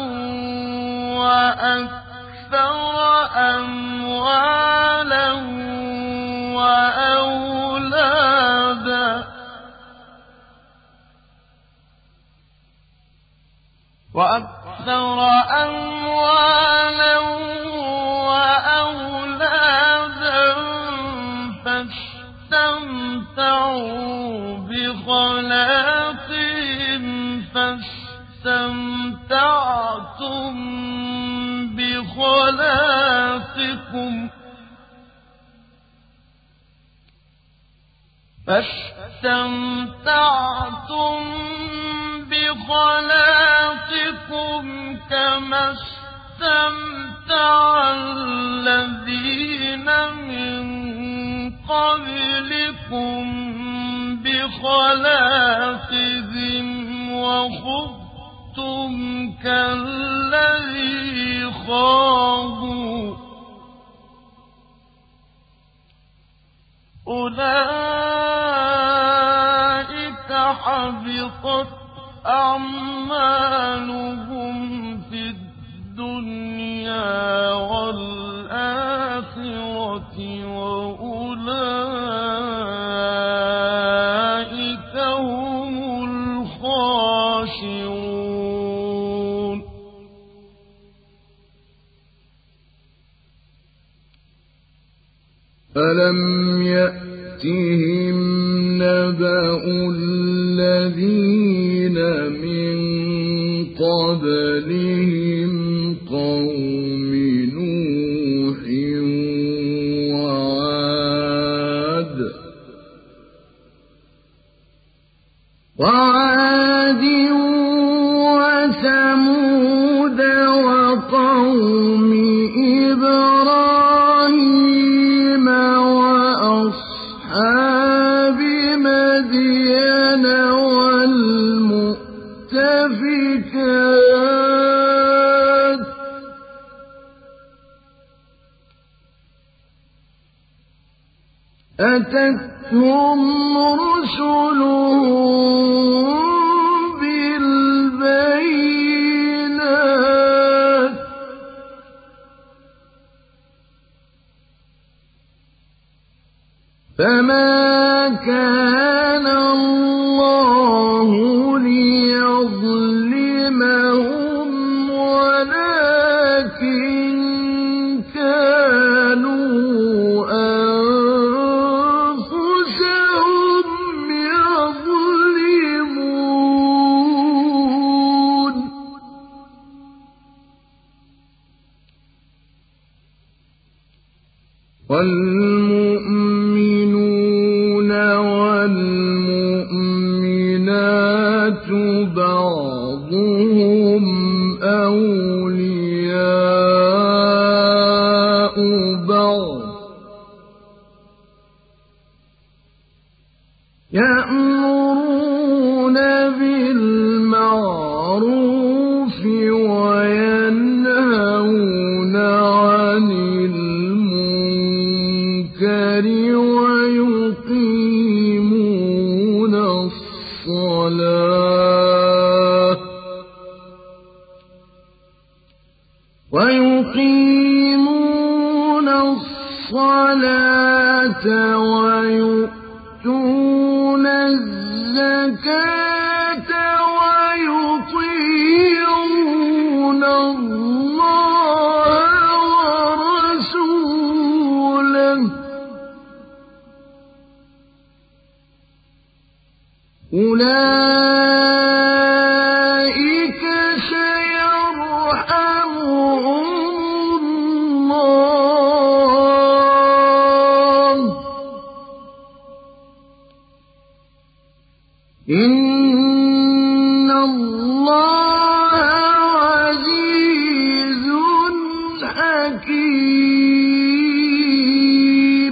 وأكثر أموالا وأولادا وأكثر أموالا وأولادا فاستمتعوا بخلاقهم فاستمتعتم بخلاقكم فاستمتعتم بخلاقكم كما استمتع الذين من قبلكم خلاقهم وخضتم كالذي خاضوا أولئك حبطت أعمالهم في الدنيا والآخرة وأولئك هم الخاسرون ألم يأتهم نبأ الذين من قبلهم قوم نوح وعاد وعاد وثمود وقوم إبراهيم وأصحاب مدين والمؤتفكات أتتهم رسلهم بالبينات فما كان الله ليظلمهم ولكن كانوا أنفسهم يظلمون والمؤمنون والمؤمنات بعضهم أولياء بعض يأمرون بالمعروف وينهون عن المنكر ويقيمون الصلاة ويقيمون الصلاة ويؤتون الزكاة ويطيعون الله ورسوله أولئك سيرحمهم الله إن الله عزيز حكيم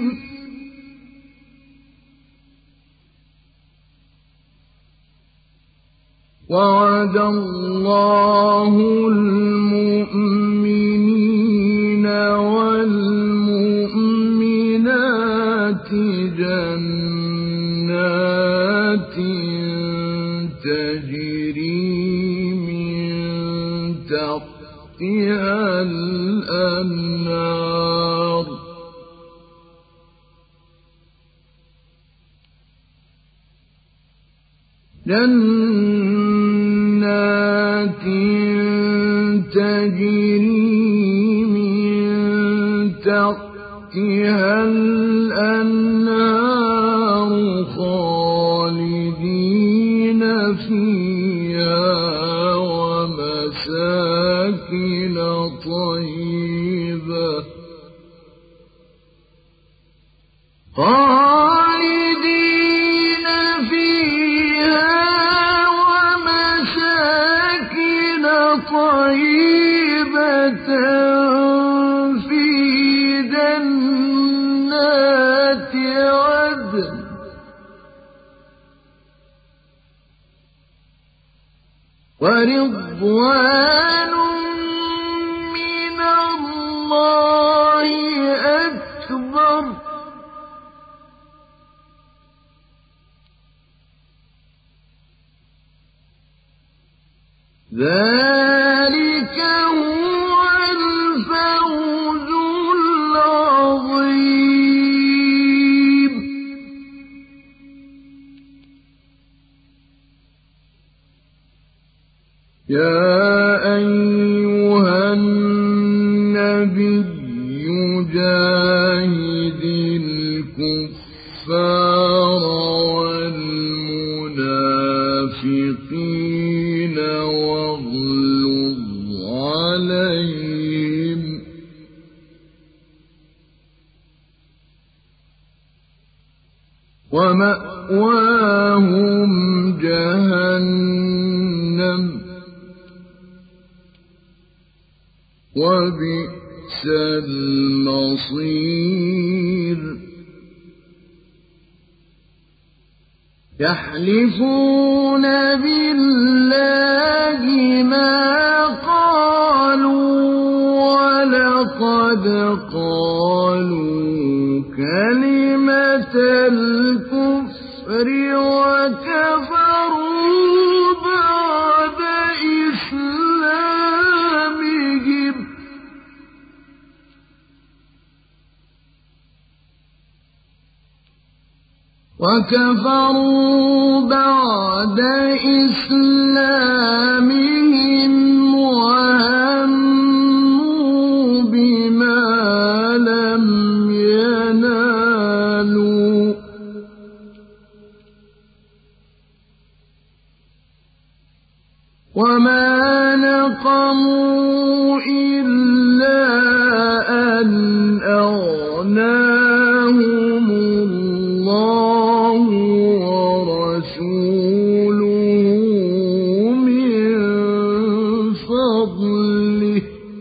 وعد الله المؤمنين والمؤمنات جنات تجري من تحتها الأنهار جنات تجري من تحتها الأنهار خالدين فيها ومساكن طيبة خالدين فيها ومساكن طيبة في جنات عدن ورضوان من الله أكبر ذلك هو الفوز العظيم يا أيها النبي جاهد الكفار والمنافقين واغلظ عليهم ومأواهم جهنم وبئس المصير يحلفون بالله ما قالوا ولقد قالوا كلمة الكفر وكفروا بعد إسلامهم وكفروا بعد إسلامهم وهموا بما لم ينالوا وما نقموا إلا أن أغناهم الله ورسوله من فضله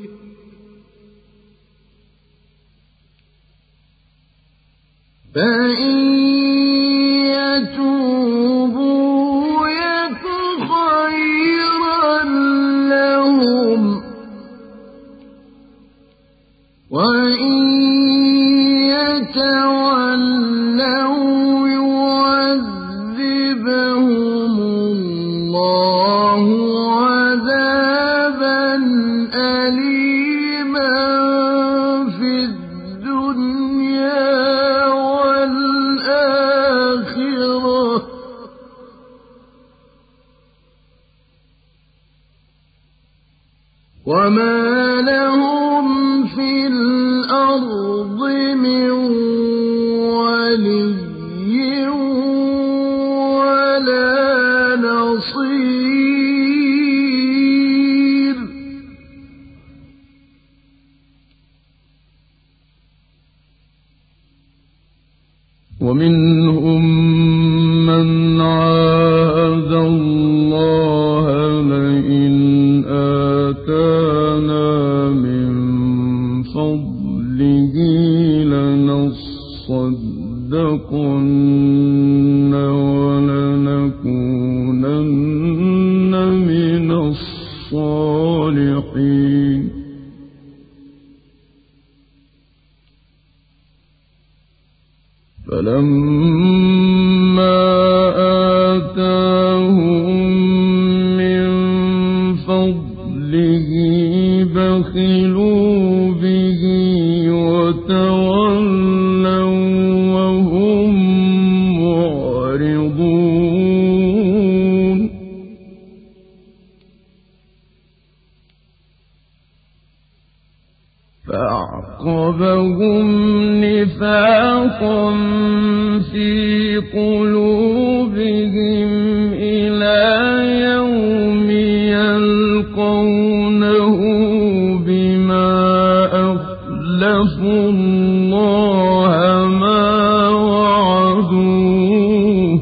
فإن يتوبوا يك خيرا لهم وإن يتولوا يعذبهم الله عذابا أليما في الدنيا والآخرة وما لهم في الأرض من ولي ولا نصير ومنهم من عاهد الله لئن آتانا من فضله لنصدقن ولنكونن من الصالحين فلما آتاهم من فضله بخلوا به وتولوا وهم معرضون فأعقبهم نفاقا في قلوبهم إلى يوم يلقونه بما أخلفوا الله ما وعدوه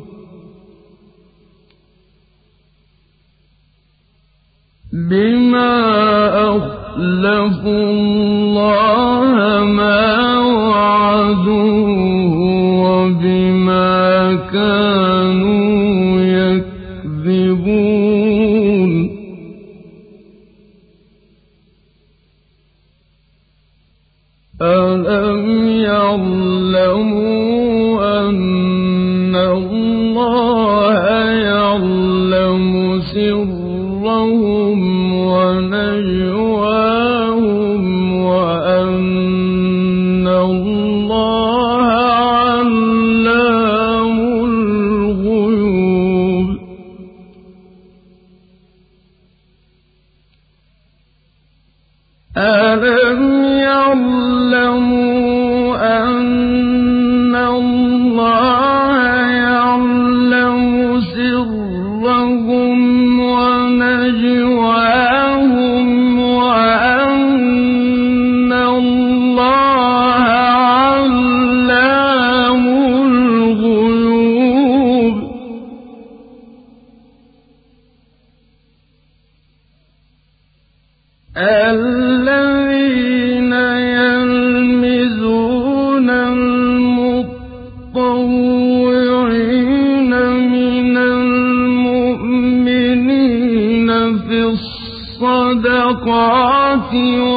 بما أخلفوا الله ما وعدوه وبما كانوا يكذبون أَلَمْ يَعْلَمُوا أَنَّ اللَّهَ يَعْلَمُ سِرَّهُمْ وَنَجْوَاهُمْ وَأَنَّ اللَّهَ عَلَّامُ الْغُيُوبِ أَلَمْ يَعْلَمُوا أَنَّ اللَّهَ يَعْلَمُ سِرَّهُمْ وَنَجْوَاهُمْ وَأَنَّ اللَّهَ عَلَّامُ الْغُيُوبِ الَّذِينَ يَلْمِزُونَ الْمُطَّوِّعِينَ مِنَ الْمُؤْمِنِينَ فِي الصَّدَقَاتِ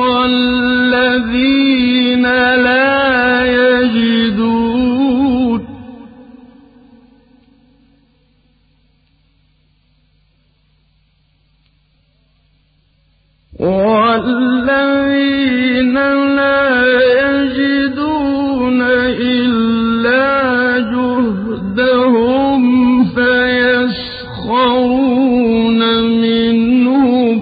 وَالَّذِينَ لَا يَجِدُونَ وَالَّذِينَ لَا يَجِدُونَ إِلَّا جُهْدَهُمْ فَيَسْخَرُونَ مِنْهُمْ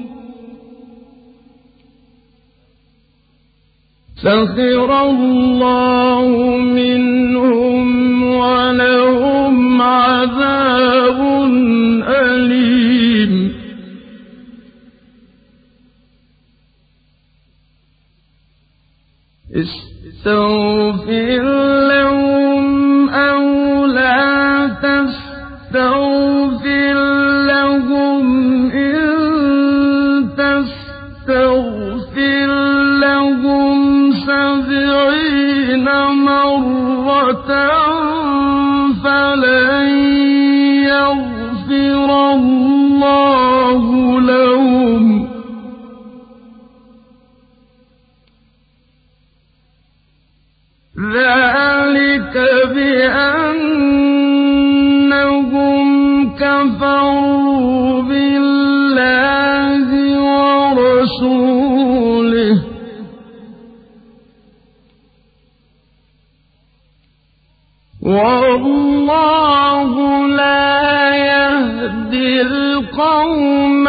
سَخِرَ اللَّهُ مِنْهُمْ وَلَهُمْ عَذَابٌ أَلِيمٌ اسْتَغْفِرْ لَهُمْ أَوْ لَا تَسْتَغْفِرْ لَهُمْ إِن تَسْتَغْفِرْ لَهُمْ سَبْعِينَ مَرَّةً فَلَن يَغْفِرَ اللَّهُ لَهُمْ ذَلِكَ بِأَنَّهُمْ كَفَرُوا بِاللَّهِ وَرَسُولِهِ وَاللَّهُ لَا يَهْدِي الْقَوْمَ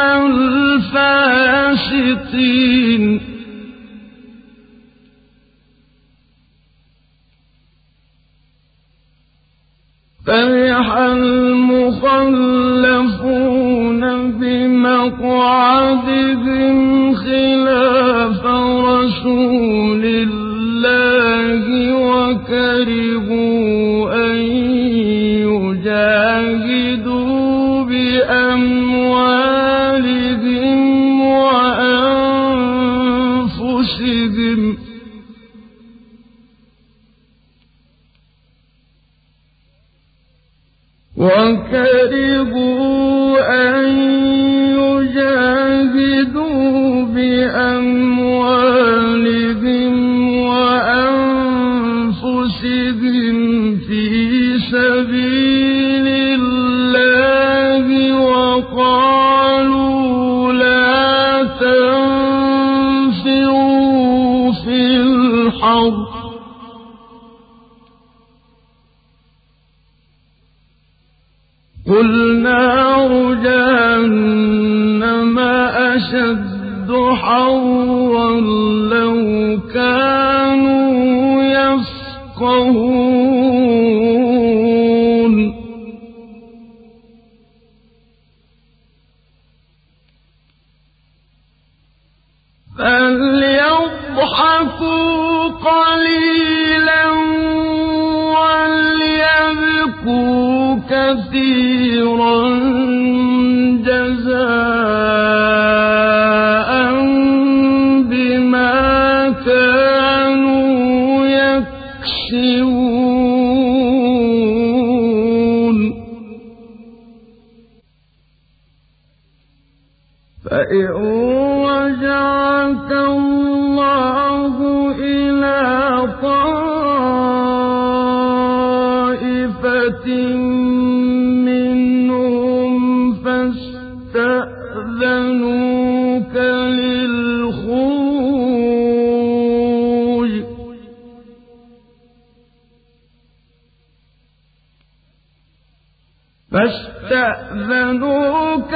الْفَاسِقِينَ فَرِحَ الْمُخَلَّفُونَ بِمَقْعَدِهِمْ خِلَافَ رَسُولِ اللَّهِ وَكَرِهُوا أَن يُجَاهِدُوا بِأَمْوَالِهِمْ وَأَنفُسِهِمْ وَكَرِهُوا أَن يُجَاهِدُوا بِأَمْوَالِهِمْ وَأَنفُسِهِمْ فِي سَبِيلِ اللَّهِ وَقَالُوا لَا تَنفِرُوا فِي الْحَرِّ قُلْ نَارُ جَهَنَّمَ أَشَدُّ حَرًّا لَّوْ كَانُوا يَفْقَهُونَ فَلْيَضْحَكُوا قَلِيلًا وَلْيَبْكُوا كَثِيرًا جَزَاءً بِمَا كَانُوا يَكْسِبُونَ فَإِن رَّجَعَكَ اللَّهُ إِلَىٰ منهم فاستأذنوك للخروج فاستأذنوك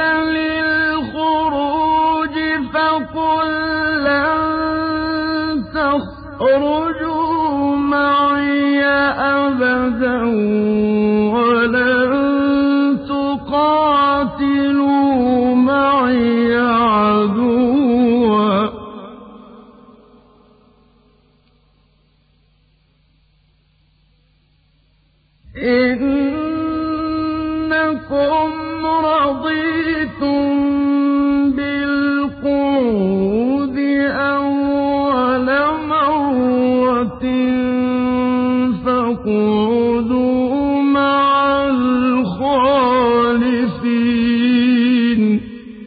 للخروج فقل لن تخرجوا معي أبدا ولن تقاتلوا معي عدوا إنكم رضيتم بالقعود أول مرة فاقعدوا مع الخالفين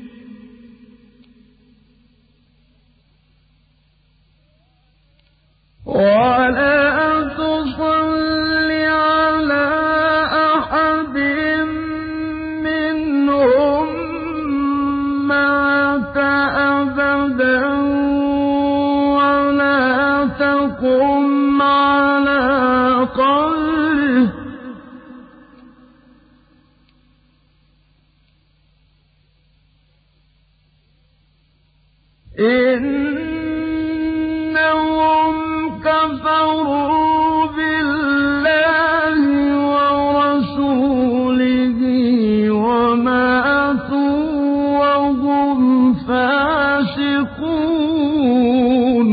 ولا تصل على أحد منهم مات أبدا ولا تقم على قبره إنهم كفروا بالله ورسوله وماتوا وهم فاسقون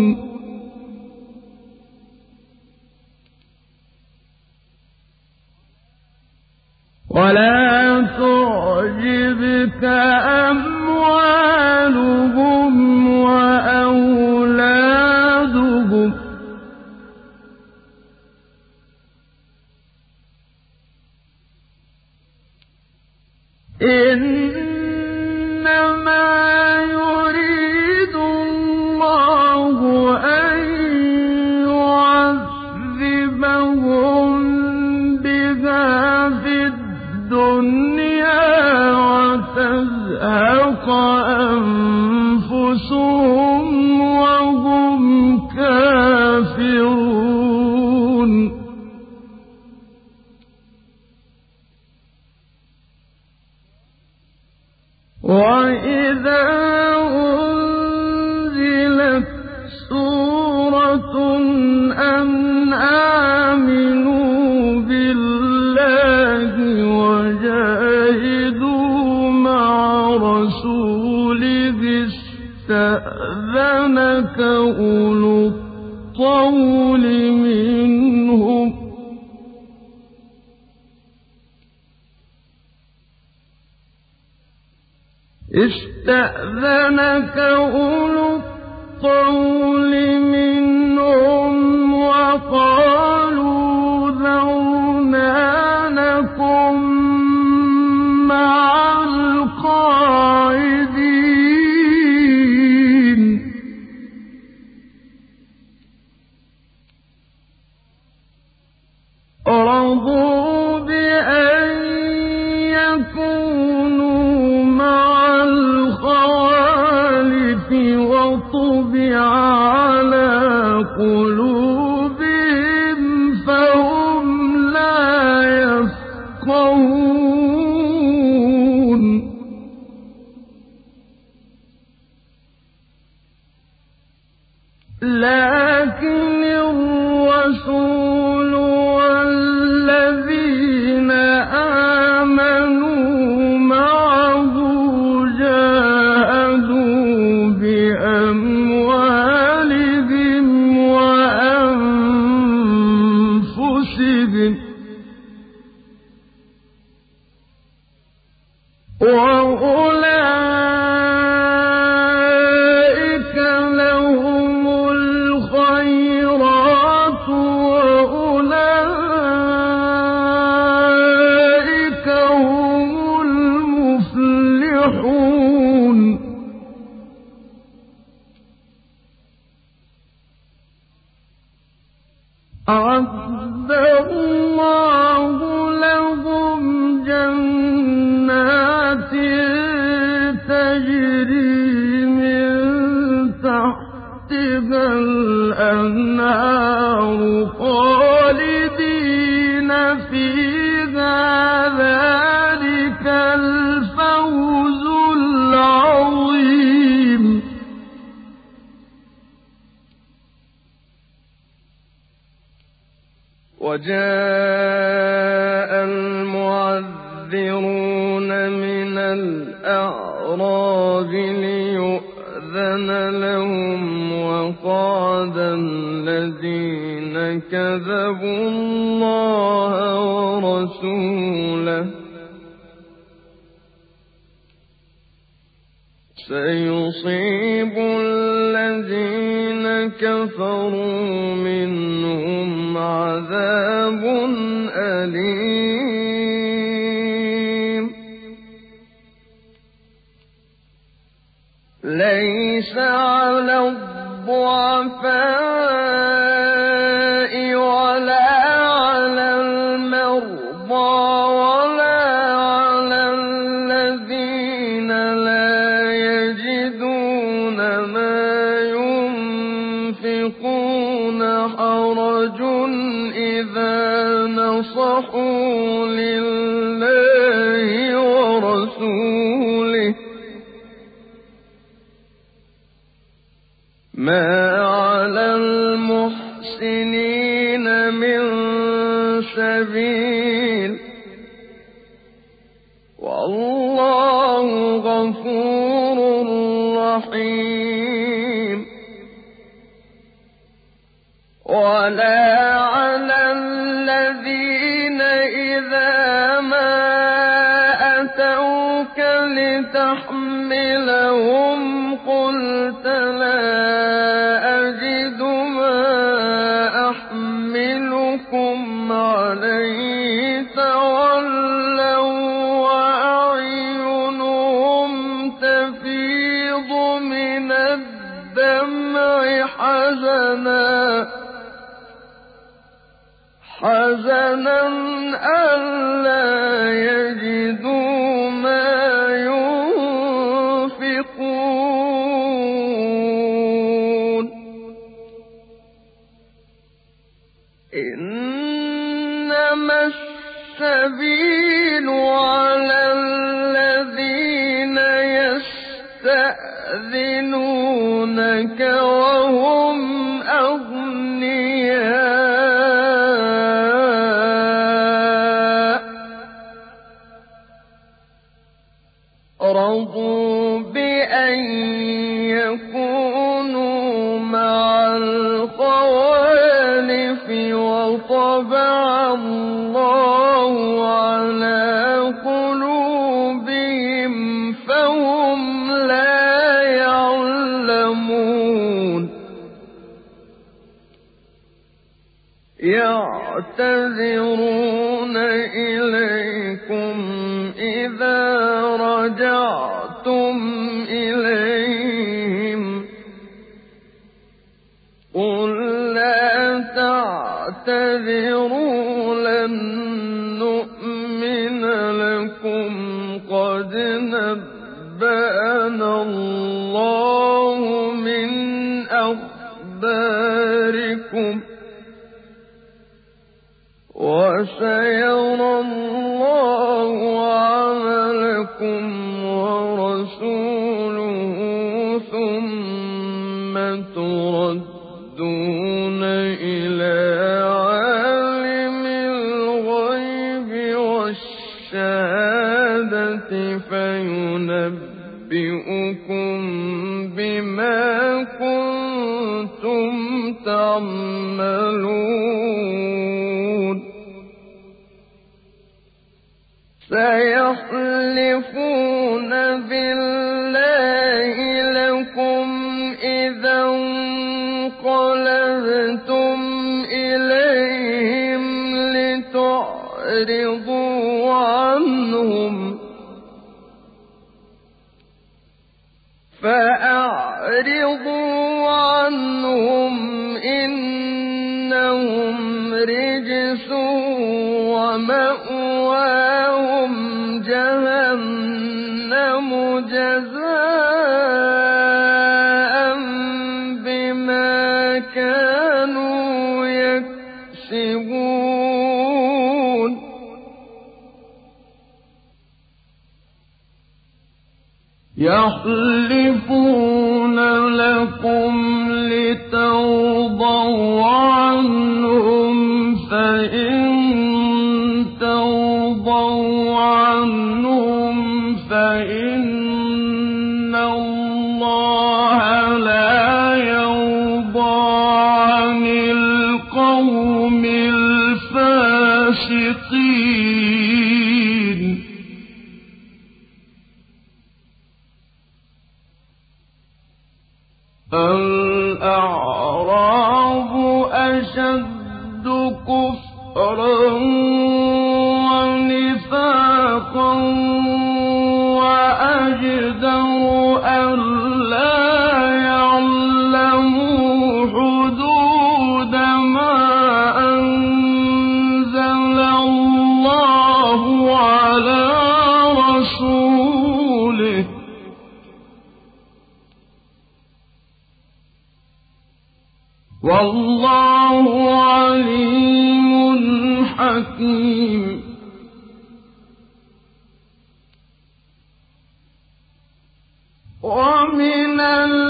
ولا تعجبك أموالهم وأولادهم إنما يريد الله أن يعذبهم بها في الدنيا وتزهق أنفسهم وهم كافرون وإذا أنزلت سورة أن آمنوا بالله وجاهدوا مع رسوله استأذنك أولو الطول منهم استأذنك أولو الطول منهم وقالوا ذرنا نكن مع القاعدين رضوا بأن يكونوا مع الخوالف وطبع على قلوبهم فهم لا يفقهون لكن الرسول والذين آمنوا معه جاهدوا بأموالهم وأنفسهم وأولئك لهم الخيرات وأولئك هم المفلحون أعد الله لهم الأنهار خالدين فيها ذلك الفوز العظيم وجاء المعذرون من الأعراب ليؤذن لهم وقعد الذين كذبوا الله ورسوله سيصيب الذين كفروا منهم عذاب أليم ليس على الضعفاء ولا على المرضى ولا على الذين لا يجدون ما ينفقون حرج إذا نصحوا لله ورسوله ما على المحسنين من سبيل والله غفور رحيم ولا على الذين إذا ما أتوك لتحملهم قلت لا أجد ما أحملكم عليه تولوا وأعينهم تفيض من الدمع حزنا حزنا ألا يجدوا ما ينفقون إنما السبيل على الذين يستأذنونك وهم أغنياء رضوا بأن يكونوا مع الخوالف وطبع الله على قلوبهم فهم لا يعلمون يعتذرون إليكم إذا رجعتم إليهم قل لا تعتذروا لن نؤمن لكم قد نبأنا الله من أخباركم وسيرى الله عملكم ورسوله ثم تردون إلى عالم الغيب والشهادة فينبئكم بما كنتم تعملون سيحلفون بالله لكم إذا انقلبتم إليهم لتعرضوا عنهم فأعرضوا عنهم إنهم رجس ومأواهم جهنم جزاء بما يحلفون لكم لترضوا عنهم فإن ترضوا عنهم فإن الله لا يرضى عن القوم الفاسقين. الأعراب أشد كفرا ونفاقا وأجدر ألا يعلموا حدود ما أنزل الله على رسوله والله عليم حكيم. ومن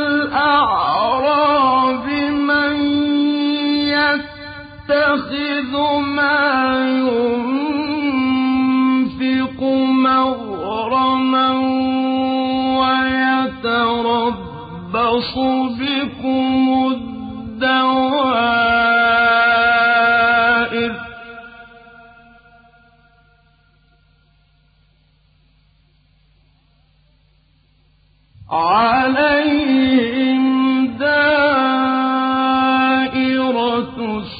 الأعراب من يتخذ ما ينفق مغرما ويتربص بكم الدوائر عليهم دائرة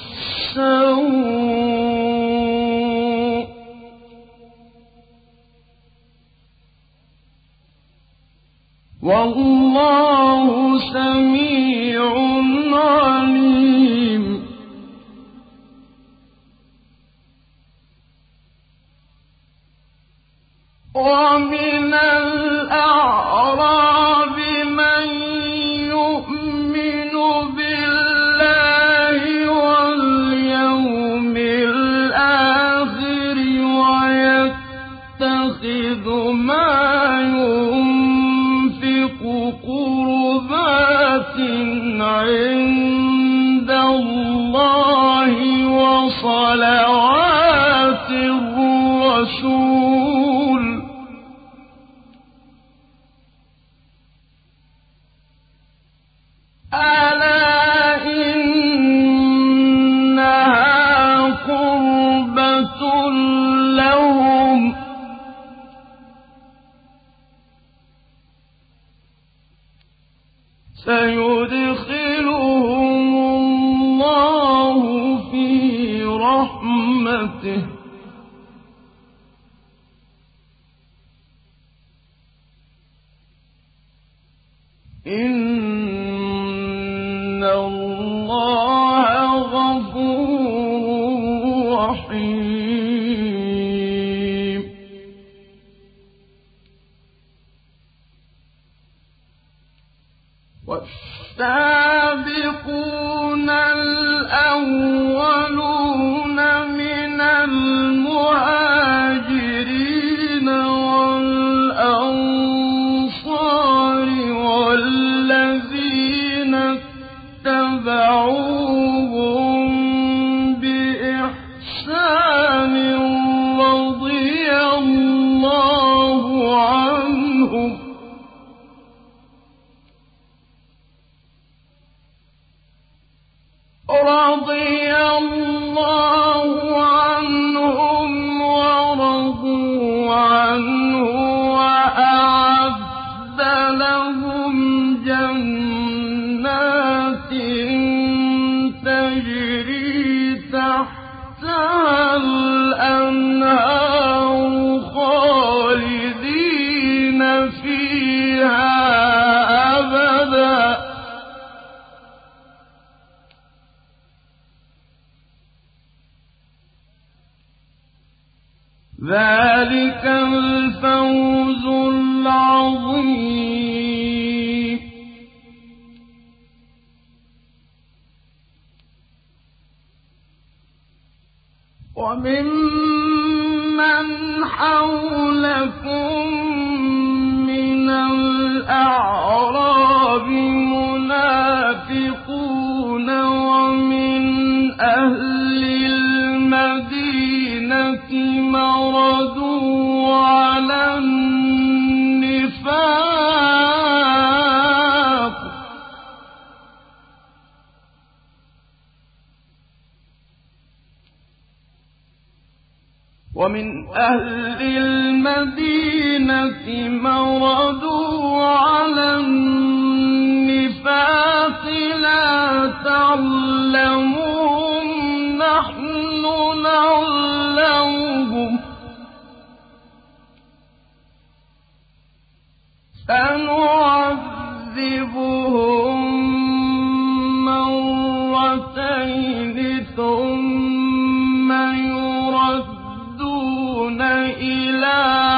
السوء والله سميع عليم. ومن الأعراب من يؤمن بالله واليوم الآخر ويتخذ ما ينفق قربات عند الله وصلوات الرسول ألا إنها قربة لهم سيدخلهم الله في رحمته إن الله غفور رحيم. والسابقون الأولون من المهاجرين والأنصار والذين اتبعوهم بإحسان رضي الله عنهم رضي الله عنهم ورضوا عنه وأعد لهم جنات تجري تحتها الأنهار خالدين فيها أبدا ذلك الفوز العظيم. وممن حولكم من من الأعراب منافقون ومن أهل المدينة مردوا على النفاق ومن أهل المدينة مردوا على النفاق لا تعلمهم نحن نعلمهم سنعذبهم مرتين ثم يردون إلى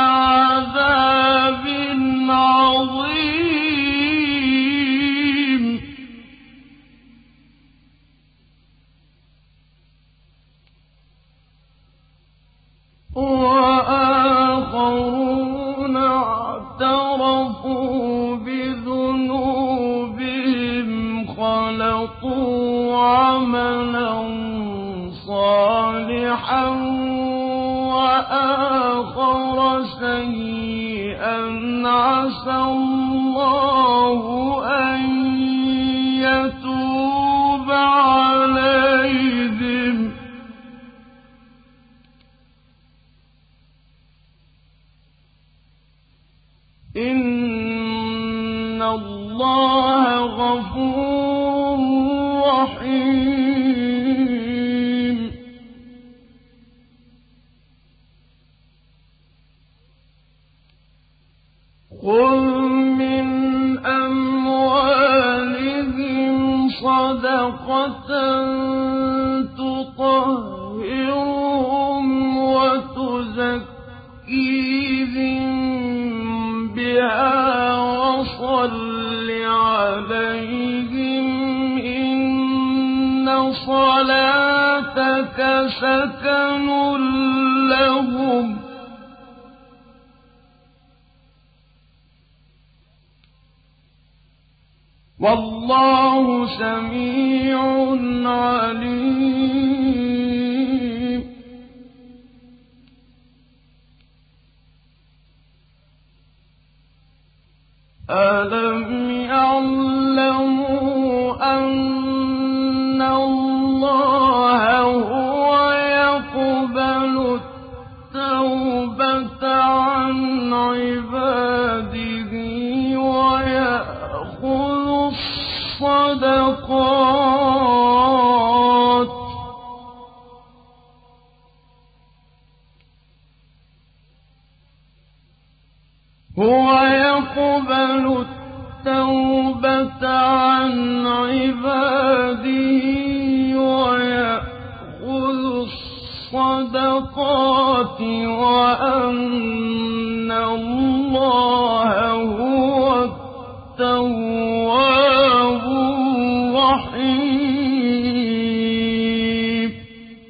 عذاب عظيم وآخرون اعترفوا بذنوبهم خلقوا عملا صالحا وآخر سيئا عسى الله أن يتوب عليهم إن الله غفور رحيم خذ من أموالهم صدقة تطهرهم وتزكيهم بها وصل عليهم إن صلاتك سكن لهم والله سميع عليم ألم يعلموا أن الله هو يقبل التوبة عن عباده ويأخذ الصدقات هو يقبل التوبة عن عباده ويأخذ الصدقات وأن الله هو التواب الرحيم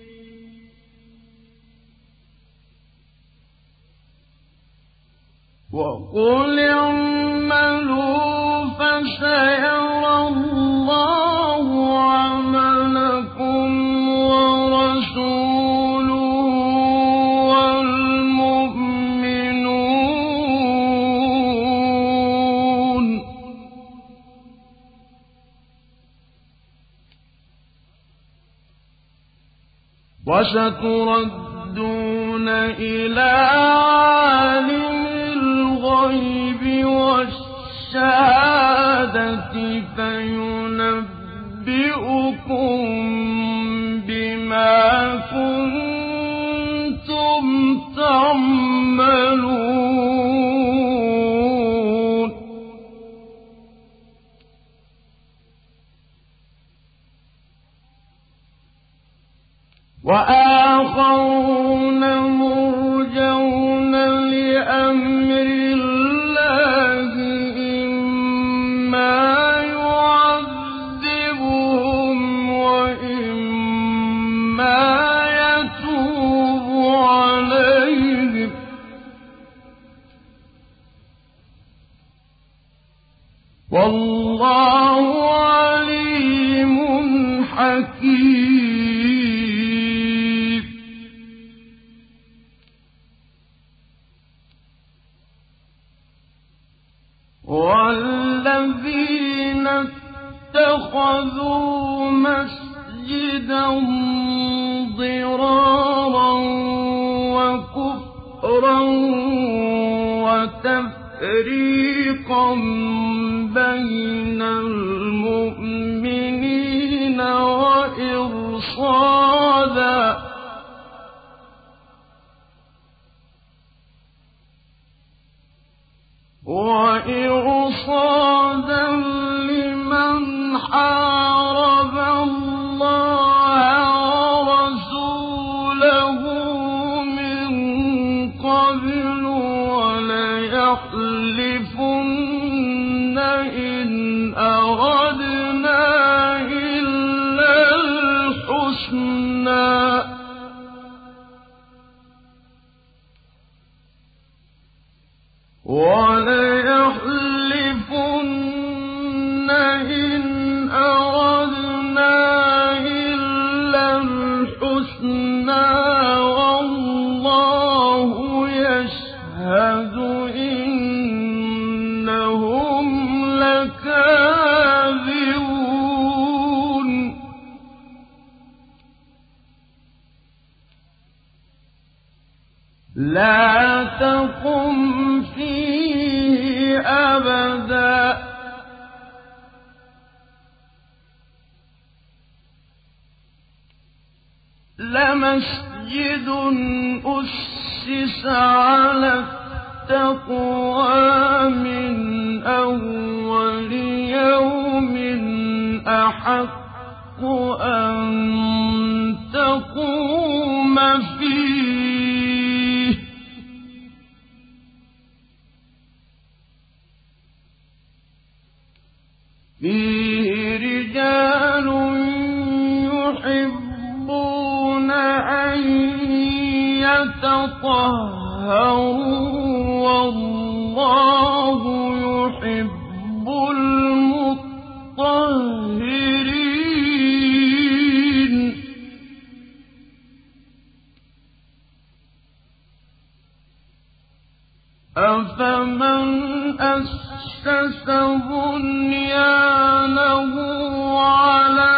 وقل اعملوا فسيرى الله عملكم ورسوله والمؤمنون وستردون إلى عالم الغيب والشهادة فينبئكم بما كنتم تعملون وآخرون مرجون لأمر الله إما يعذبهم وإما يتوب عليهم ضرارا وكفرا وتفريقا بين المؤمنين وإرصادا وإرصادا لمن حارب الله ورسوله من قبل وليحلفن إن أردنا إلا الحسنى وليحلفن إن أردنا إلا الحسنى والله يشهد إنهم لكاذبون لا تقم فيه أبدا لمسجد أسس على التقوى من أول يوم أحق أن تقوم فيه فيه رجال يحبون أن يتطهروا والله يحب المطهرين أفمن أسس بنيانه على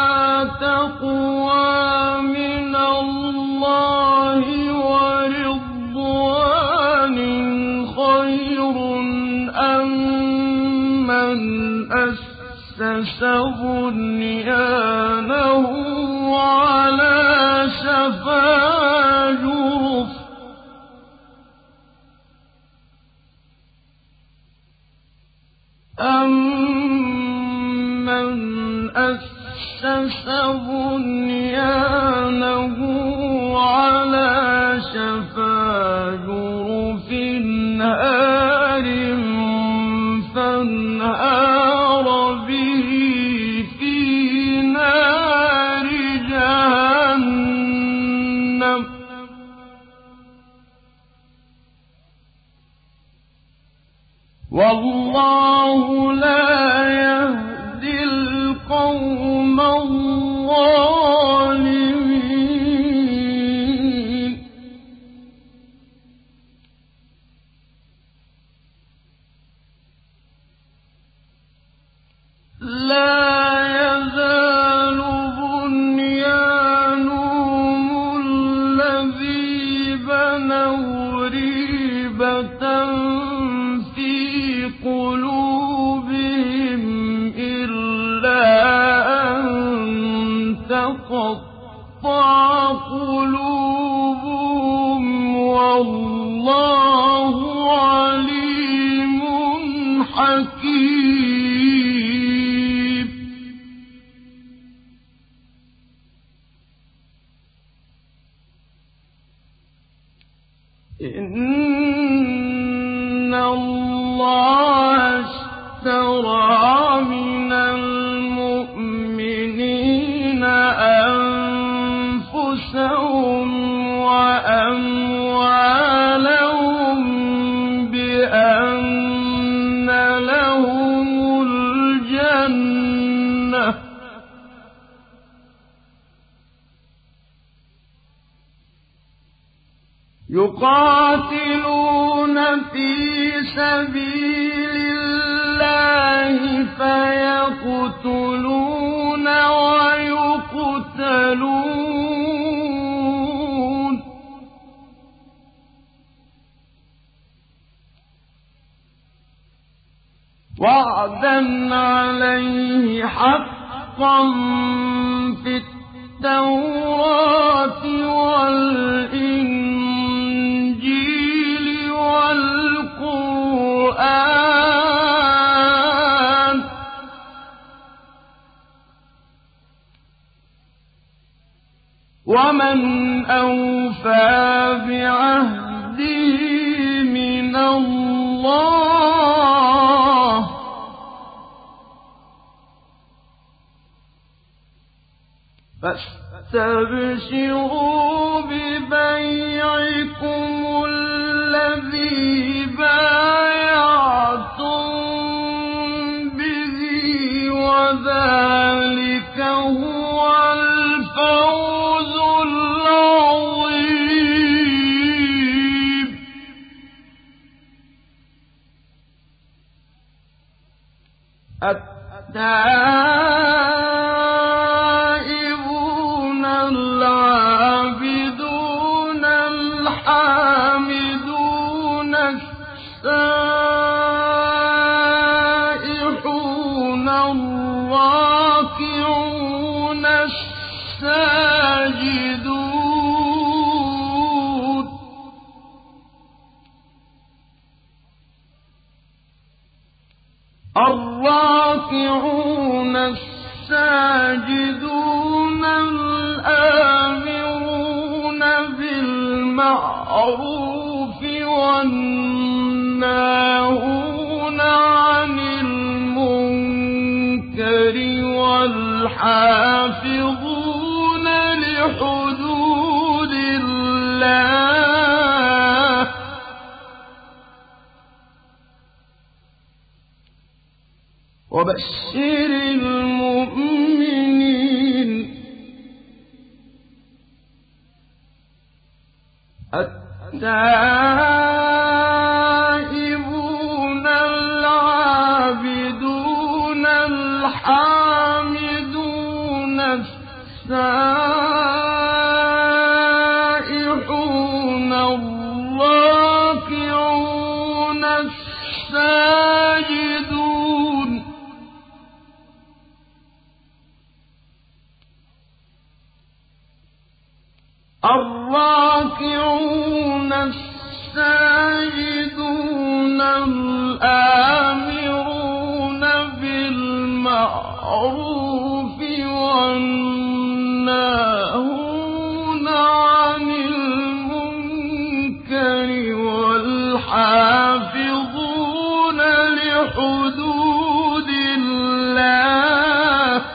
تقوى من الله ورضوان خير أم من أسس بنيانه على شفا جرف أَمَّنْ أَسَّسَ بُنْيَانَهُ عَلَى شَفَا جُرُفٍ هَارٍ فَانْهَارَ بِهِ فِي نَارِ جَهَنَّمَ والله لا يهدي القوم الظالمين لا يزال بنيانهم الذي بنوا ريبة قلوبهم إلا أن تقطع قلوبهم والله عليم حكيم إن الله اشترى من المؤمنين أنفسهم وأموالهم بأن لهم الجنة يقاتلون في سبيل الله فيقتلون ويقتلون وعدا عليه حقا في التوراة والإنجيل والقرآن ومن أوفى بعهده من الله فاستبشروا ببيعكم الذي بايعتم به وذلك هو الفوز العظيم. التائبون العابدون الحامدون السائحون الراكعون الساجدون الراكعون الساجدون الآمرون بالمعروف والناهون عن المنكر والحافظون لحدود الله وبشر المؤمنين. التائبون العابدون الحامدون السائحون الراكعون الساجدون الراكعون الساجدون الآمرون بالمعروف والناهون عن المنكر والحافظون لحدود الله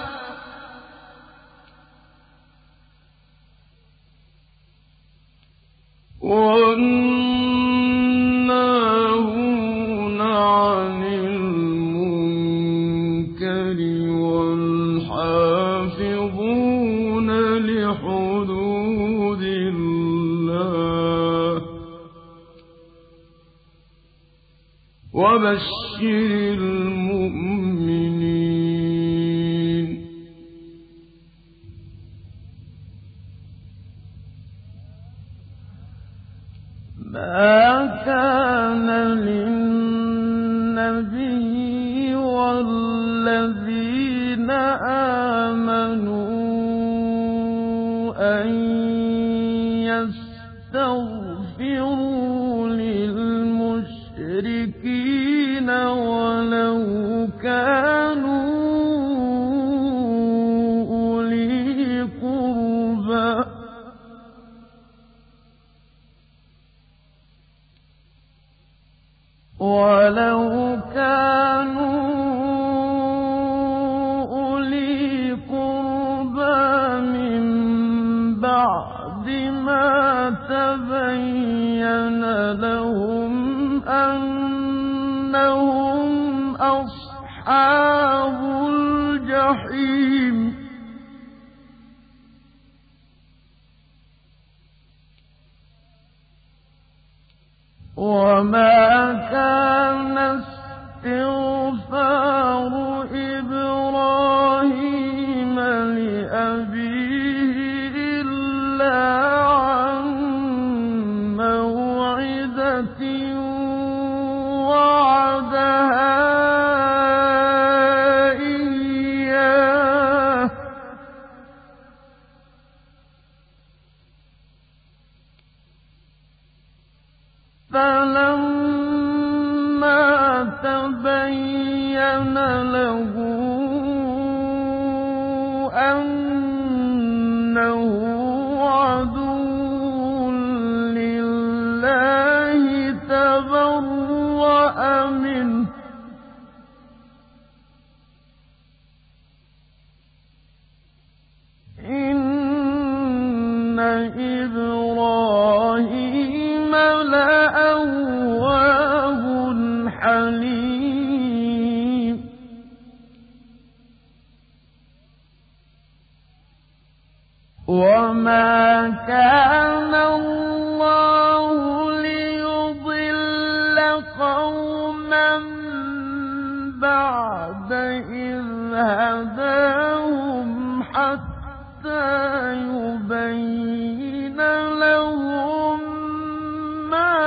والناهون عن المنكر والحافظون لحدود الله وبشر المؤمنين. ما كان للنبي والذين آمنوا أن يستغفروا للمشركين ولو كانوا أولي قربى ولو كانوا أولي قربى من بعد ما تبين لهم أنهم أصحاب الجحيم. وما كان استغفار إبراهيم لأبيه إلا عن موعدة وعدها فَلَمَّا تَبَيَّنَ لَهُ أَنَّهُ عَدُوٌّ لِّلَّهِ تَبَرَّأَ مِنْهُ ۚ إِنَّ إِبْرَاهِيمَ لَأَوَّاهٌ حَلِيمٌ. وَمَا كَانَ اللَّهُ لِيُضِلَّ قَوْمًا بَعْدَ إِذْ هَدَاهُمْ حَتَّىٰ يُبَيِّنَ لَهُم مَّا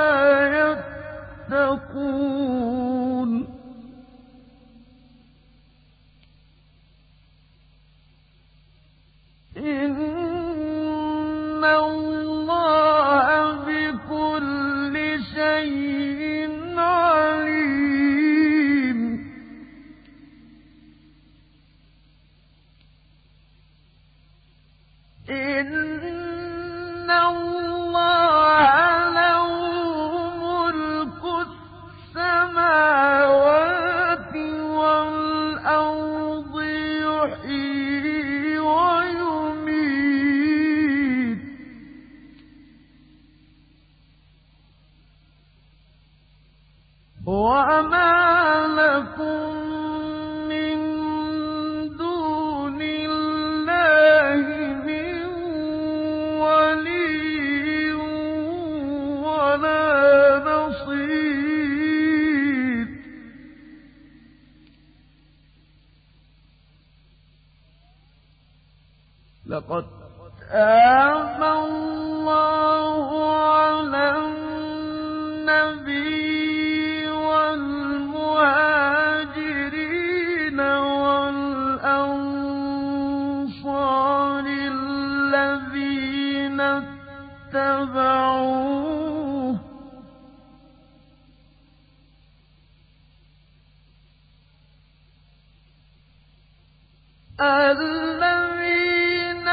يَتَّقُونَ ۚ إِنَّ اللَّهَ بِكُلِّ شَيْءٍ عَلِيمٌ. إِنَّ اللَّهَ لَهُ مُلْكُ السَّمَاوَاتِ وَالْأَرْضِ يُحْيِي وَيُمِيتُ ۚ وَمَا لَكُم مِّن دُونِ اللَّهِ مِن وَلِيٍّ وَلَا نَصِيرٍ. لَقَدْ تَابَ اللَّهُ عَلَى النَّبِيِّ وَالْمُهَاجِرِينَ وَالْأَنصَارِ الَّذِينَ اتَّبَعُوهُ الَّذِينَ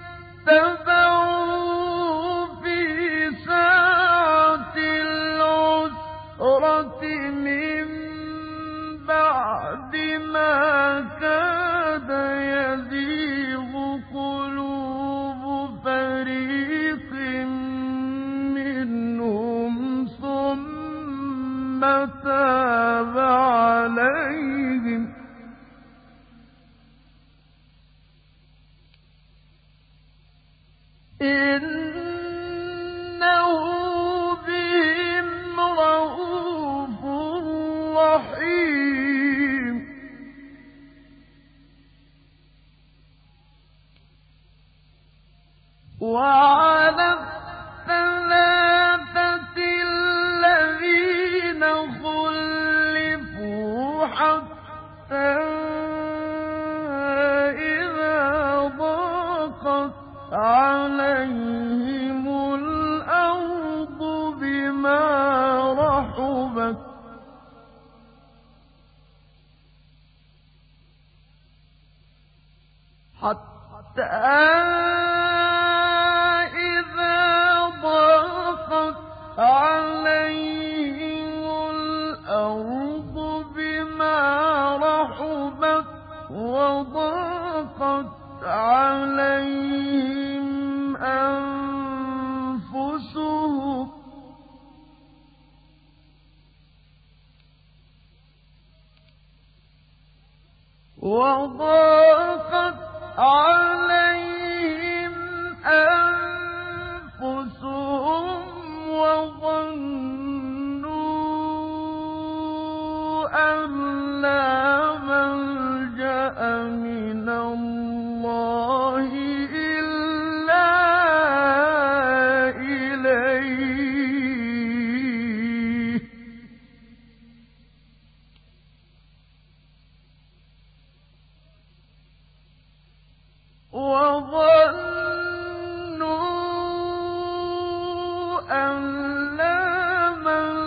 اتَّبَعُوهُ فِي سَاعَةِ الْعُسْرَةِ مِن بَعْدِ مَا كَادَ يَزِيغُ قُلُوبُ فَرِيقٍ مِّنْهُمْ ثُمَّ تَابَ عَلَيْهِمْ ۚ إِنَّهُ بِهِمْ رَءُوفٌ رَّحِيمٌ. وَعَلَى الثَّلَاثَةِ الَّذِينَ خُلِّفُوا حَتَّىٰ إِذَا ضَاقَتْ عَلَيْهِمُ الْأَرْضُ بِمَا رَحُبَتْ حَتَّىٰ إِذَا ضَاقَتْ عَلَيْهِمُ الْأَرْضُ بِمَا رَحُبَتْ وَضَاقَتْ عَلَيْهِمْ أَنفُسُهُمْ وَضَاقَتْ عَلَيْهِمْ أَنفُسُهُمْ وَظَنُّوا أَن لَّا مَلْجَأَ مِنَ اللَّهِ إِلَّا إِلَيْهِ ۚ وَظَنُّوا أَن لَّا مَلْجَأَ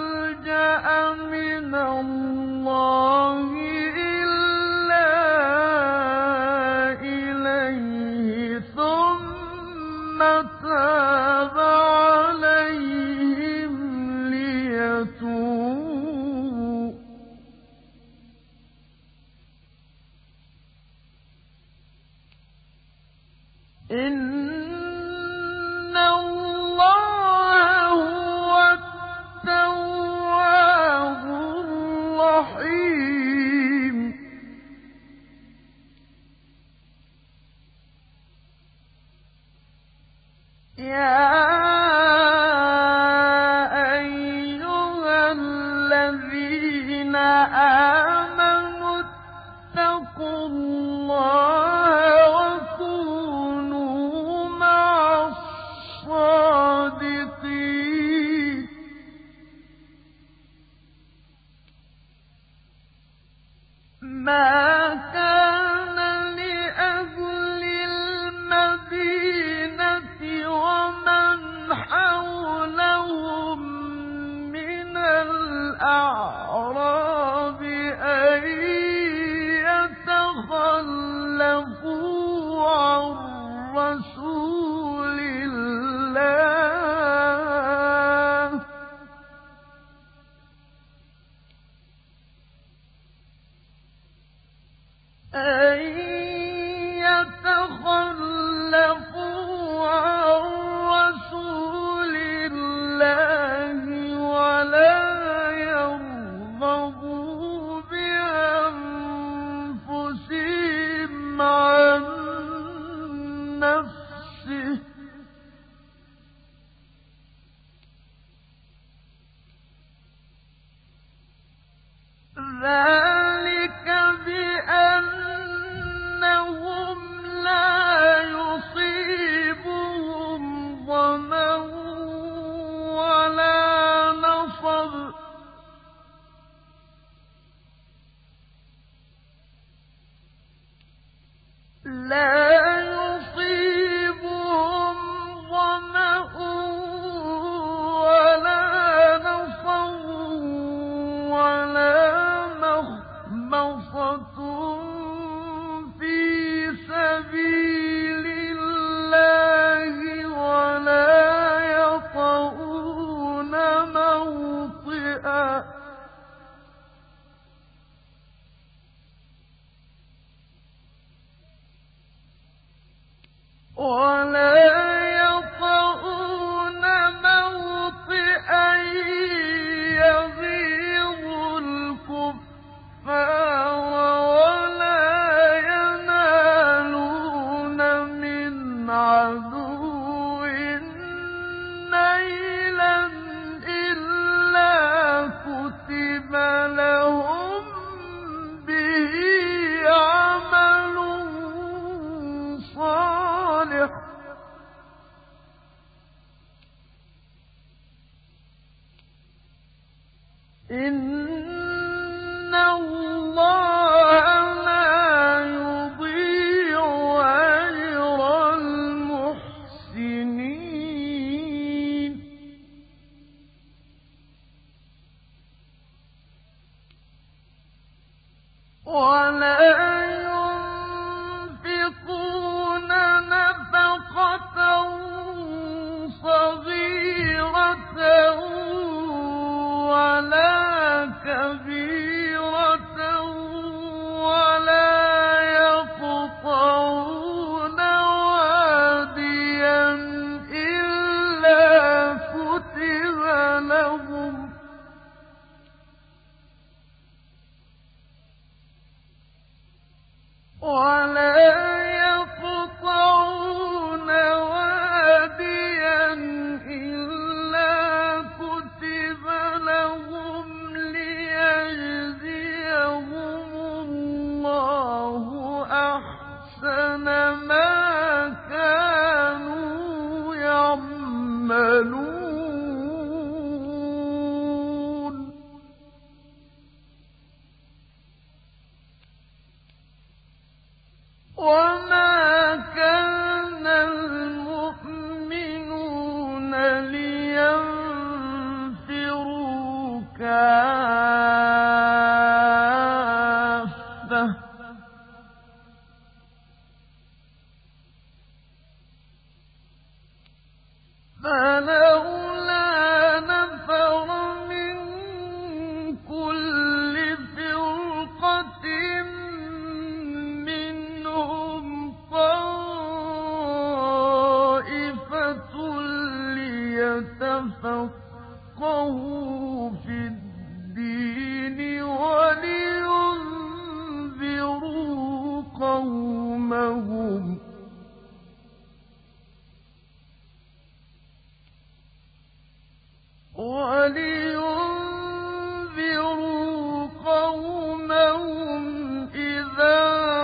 وَلِيُنذِرُوا قَوْمَهُمْ إِذَا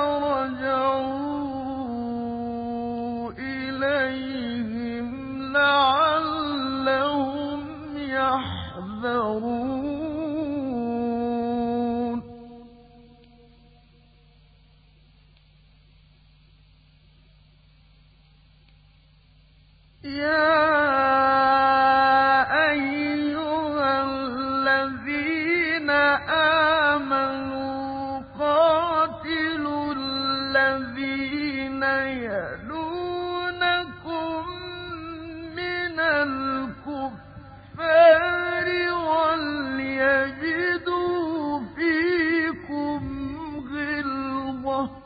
رَجَعُوا إِلَيْهِمْ لَعَلَّهُمْ يَحْذَرُونَ يَا أَيُّهَا الَّذِينَ آمَنُوا قَاتِلُوا الَّذِينَ يَلُونَكُم مِّنَ الْكُفَّارِ وَلْيَجِدُوا فِيكُمْ غِلْظَةً ۚ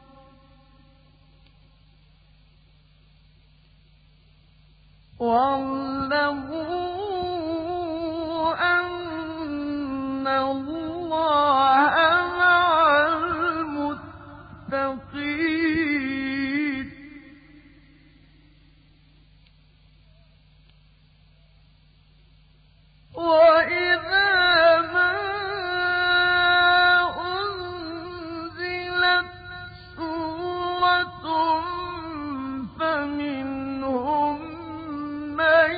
وَاعْلَمُوا أَنَّ اللَّهَ مَعَ الْمُتَّقِينَ وَإِذَا مَا أُنزِلَتْ سُورَةٌ فَمِنْهُم مَّن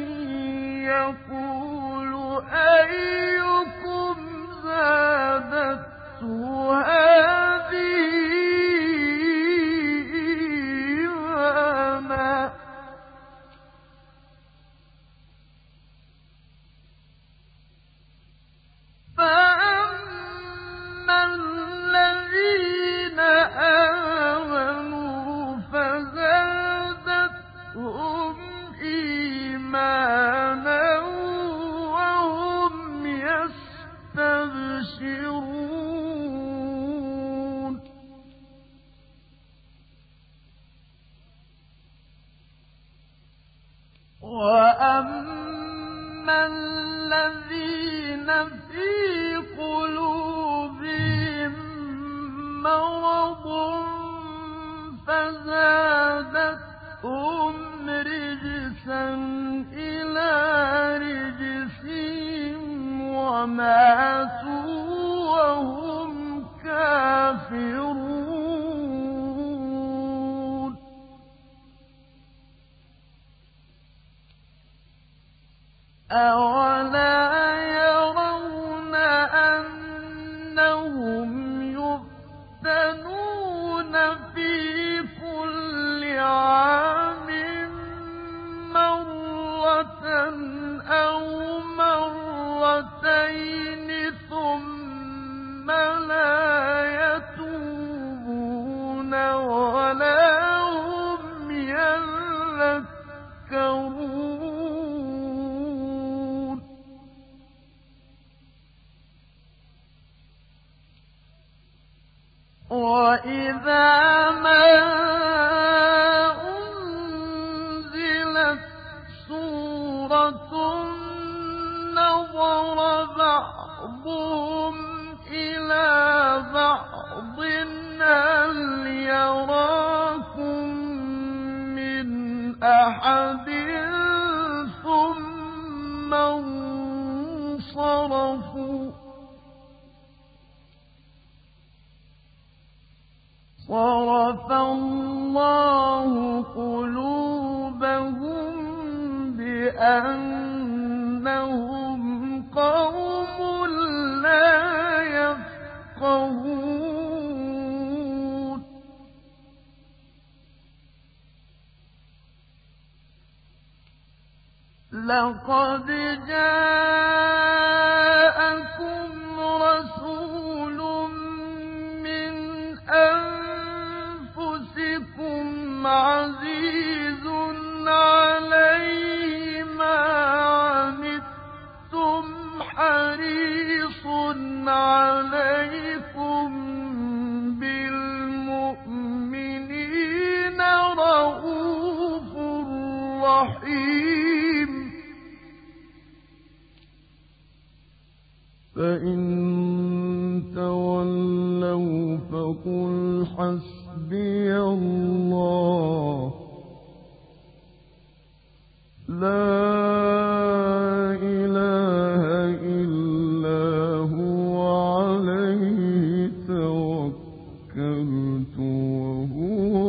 يَقُولُ أَيُّكُمْ زَادَتْهُ هَٰذِهِ إِيمَانًا ۚ فَأَمَّا الَّذِينَ آمَنُوا فَزَادَتْهُمْ إِيمَانًا وَهُمْ يَسْتَبْشِرُونَ وَأَمَّا الَّذِينَ فِي قُلُوبِهِم مَّرَضٌ فَزَادَتْهُمْ رِجْسًا إِلَىٰ رِجْسِهِمْ وَمَاتُوا وَهُمْ كَافِرُونَ أَوَلَا يَرَوْنَ أَنَّهُمْ يُفْتَنُونَ فِي كُلِّ عَامٍ مَّرَّةً أَوْ مَرَّتَيْنِ ثُمَّ لَا يَتُوبُونَ وَلَا هُمْ يَذَّكَّرُونَ وَإِذَا مَا أُنزِلَتْ سُورَةٌ نَّظَرَ بَعْضُهُمْ إِلَىٰ بَعْضٍ هَلْ يَرَاكُم مِّنْ أَحَدٍ ثُمَّ انصَرَفُوا ۚ صَرَفَ اللَّهُ قُلُوبَهُم بِأَنَّهُمْ قَوْمٌ لَّا يَفْقَهُونَ لَقَدْ جَاءَكُمْ رَسُولٌ مِّنْ أَنفُسِكُمْ عَزِيزٌ عَلَيْهِ مَا عَنِتُّمْ حَرِيصٌ عَلَيْكُم بِالْمُؤْمِنِينَ رَءُوفٌ رَّحِيمٌ فَإِن تَوَلَّوْا فَقُلْ حَسْبِيَ اللَّهُ لَا إِلَٰهَ توكلت وهو